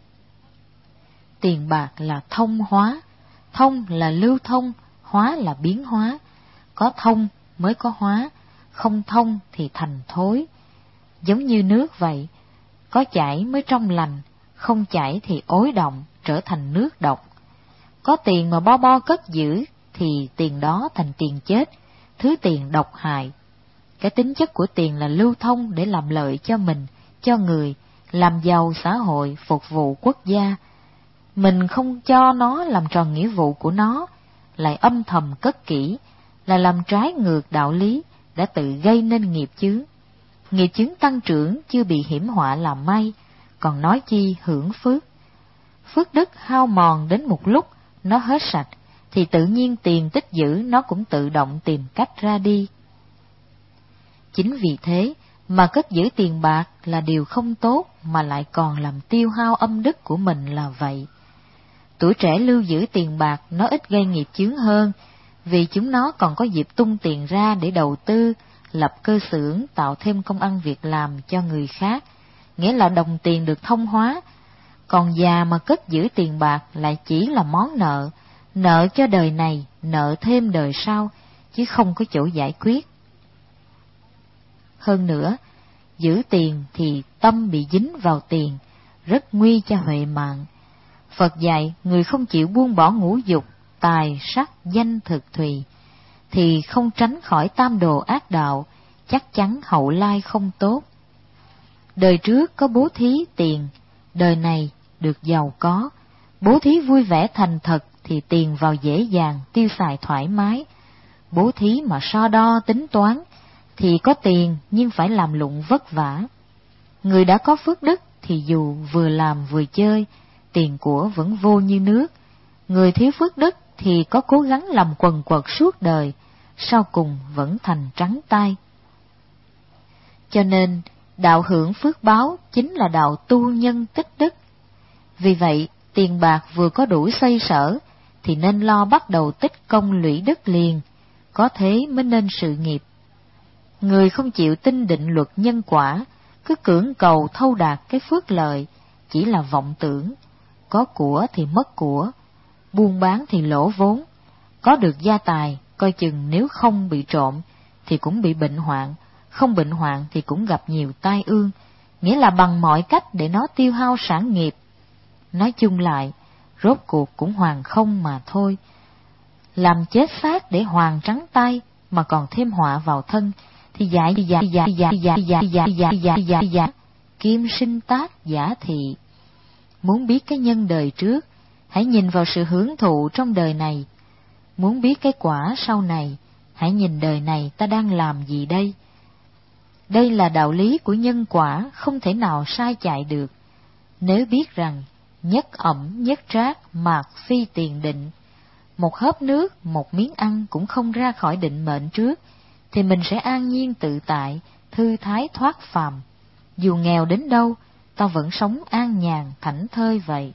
Speaker 1: Tiền bạc là thông hóa, thông là lưu thông, hóa là biến hóa. Có thông mới có hóa, không thông thì thành thối. Giống như nước vậy, có chảy mới trong lành, không chảy thì ối động, trở thành nước độc. Có tiền mà bo bo cất giữ thì tiền đó thành tiền chết, thứ tiền độc hại. Cái tính chất của tiền là lưu thông để làm lợi cho mình, cho người, làm giàu xã hội, phục vụ quốc gia. Mình không cho nó làm tròn nghĩa vụ của nó, lại âm thầm cất kỹ, là làm trái ngược đạo lý, đã tự gây nên nghiệp chướng. Nghiệp chướng tăng trưởng chưa bị hiểm họa làm may, còn nói chi hưởng phước. Phước đức hao mòn đến một lúc, nó hết sạch, thì tự nhiên tiền tích giữ nó cũng tự động tìm cách ra đi. Chính vì thế mà cất giữ tiền bạc là điều không tốt, mà lại còn làm tiêu hao âm đức của mình là vậy. Tuổi trẻ lưu giữ tiền bạc nó ít gây nghiệp chướng hơn, vì chúng nó còn có dịp tung tiền ra để đầu tư, lập cơ xưởng, tạo thêm công ăn việc làm cho người khác, nghĩa là đồng tiền được thông hóa. Còn già mà cất giữ tiền bạc lại chỉ là món nợ, nợ cho đời này, nợ thêm đời sau, chứ không có chỗ giải quyết. Hơn nữa, giữ tiền thì tâm bị dính vào tiền, rất nguy cho huệ mạng. Phật dạy người không chịu buông bỏ ngũ dục, tài, sắc, danh, thực, thùy, thì không tránh khỏi tam đồ ác đạo, chắc chắn hậu lai không tốt. Đời trước có bố thí tiền, đời này được giàu có. Bố thí vui vẻ thành thật thì tiền vào dễ dàng, tiêu xài thoải mái. Bố thí mà so đo tính toán thì có tiền nhưng phải làm lụng vất vả. Người đã có phước đức thì dù vừa làm vừa chơi, tiền của vẫn vô như nước. Người thiếu phước đức thì có cố gắng làm quần quật suốt đời, sau cùng vẫn thành trắng tay. Cho nên, đạo hưởng phước báo chính là đạo tu nhân tích đức. Vì vậy, tiền bạc vừa có đủ xoay sở, thì nên lo bắt đầu tích công lũy đức liền, có thế mới nên sự nghiệp. Người không chịu tin định luật nhân quả, cứ cưỡng cầu thâu đạt cái phước lợi, chỉ là vọng tưởng. Có của thì mất của, buôn bán thì lỗ vốn, có được gia tài, coi chừng nếu không bị trộm thì cũng bị bệnh hoạn, không bệnh hoạn thì cũng gặp nhiều tai ương, nghĩa là bằng mọi cách để nó tiêu hao sản nghiệp. Nói chung lại, rốt cuộc cũng hoàn không mà thôi. Làm chết xác để hoàn trắng tay mà còn thêm họa vào thân, thì dại dại dại dại dại dại dại dại dại dại dại kim sinh tác giả thị. Muốn biết cái nhân đời trước, hãy nhìn vào sự hưởng thụ trong đời này. Muốn biết cái quả sau này, hãy nhìn đời này ta đang làm gì đây. Đây là đạo lý của nhân quả, không thể nào sai chạy được. Nếu biết rằng nhất ẩm nhất trác mạc phi tiền định, một hớp nước, một miếng ăn cũng không ra khỏi định mệnh trước, thì mình sẽ an nhiên tự tại, thư thái thoát phàm. Dù nghèo đến đâu, ta vẫn sống an nhàn thảnh thơi vậy.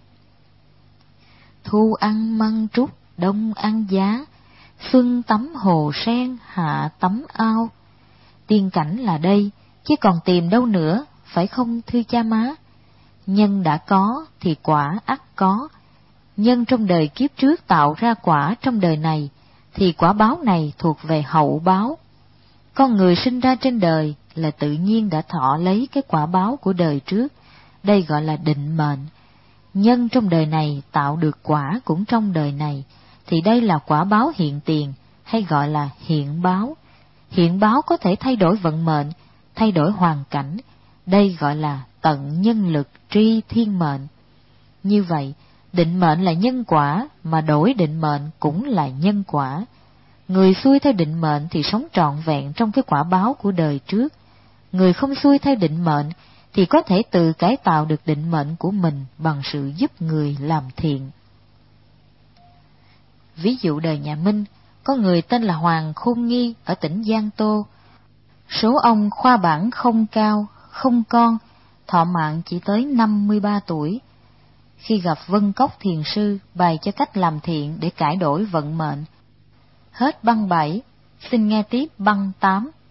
Speaker 1: Thu ăn măng trúc, đông ăn giá, xuân tắm hồ sen, hạ tắm ao. Tiên cảnh là đây, chứ còn tìm đâu nữa, phải không thưa cha má? Nhân đã có thì quả ắt có. Nhân trong đời kiếp trước tạo ra quả trong đời này, thì quả báo này thuộc về hậu báo. Con người sinh ra trên đời là tự nhiên đã thọ lấy cái quả báo của đời trước, đây gọi là định mệnh. Nhân trong đời này tạo được quả cũng trong đời này, thì đây là quả báo hiện tiền, hay gọi là hiện báo. Hiện báo có thể thay đổi vận mệnh, thay đổi hoàn cảnh, đây gọi là tận nhân lực tri thiên mệnh. Như vậy, định mệnh là nhân quả, mà đổi định mệnh cũng là nhân quả. Người xuôi theo định mệnh thì sống trọn vẹn trong cái quả báo của đời trước. Người không xuôi theo định mệnh thì có thể tự cải tạo được định mệnh của mình bằng sự giúp người làm thiện. Ví dụ đời nhà Minh, có người tên là Hoàng Khôn Nghi ở tỉnh Giang Tô. Số ông khoa bảng không cao, không con, thọ mạng chỉ tới năm mươi ba tuổi. Khi gặp Vân Cốc Thiền Sư bày cho cách làm thiện để cải đổi vận mệnh. Hết băng bảy, xin nghe tiếp băng tám.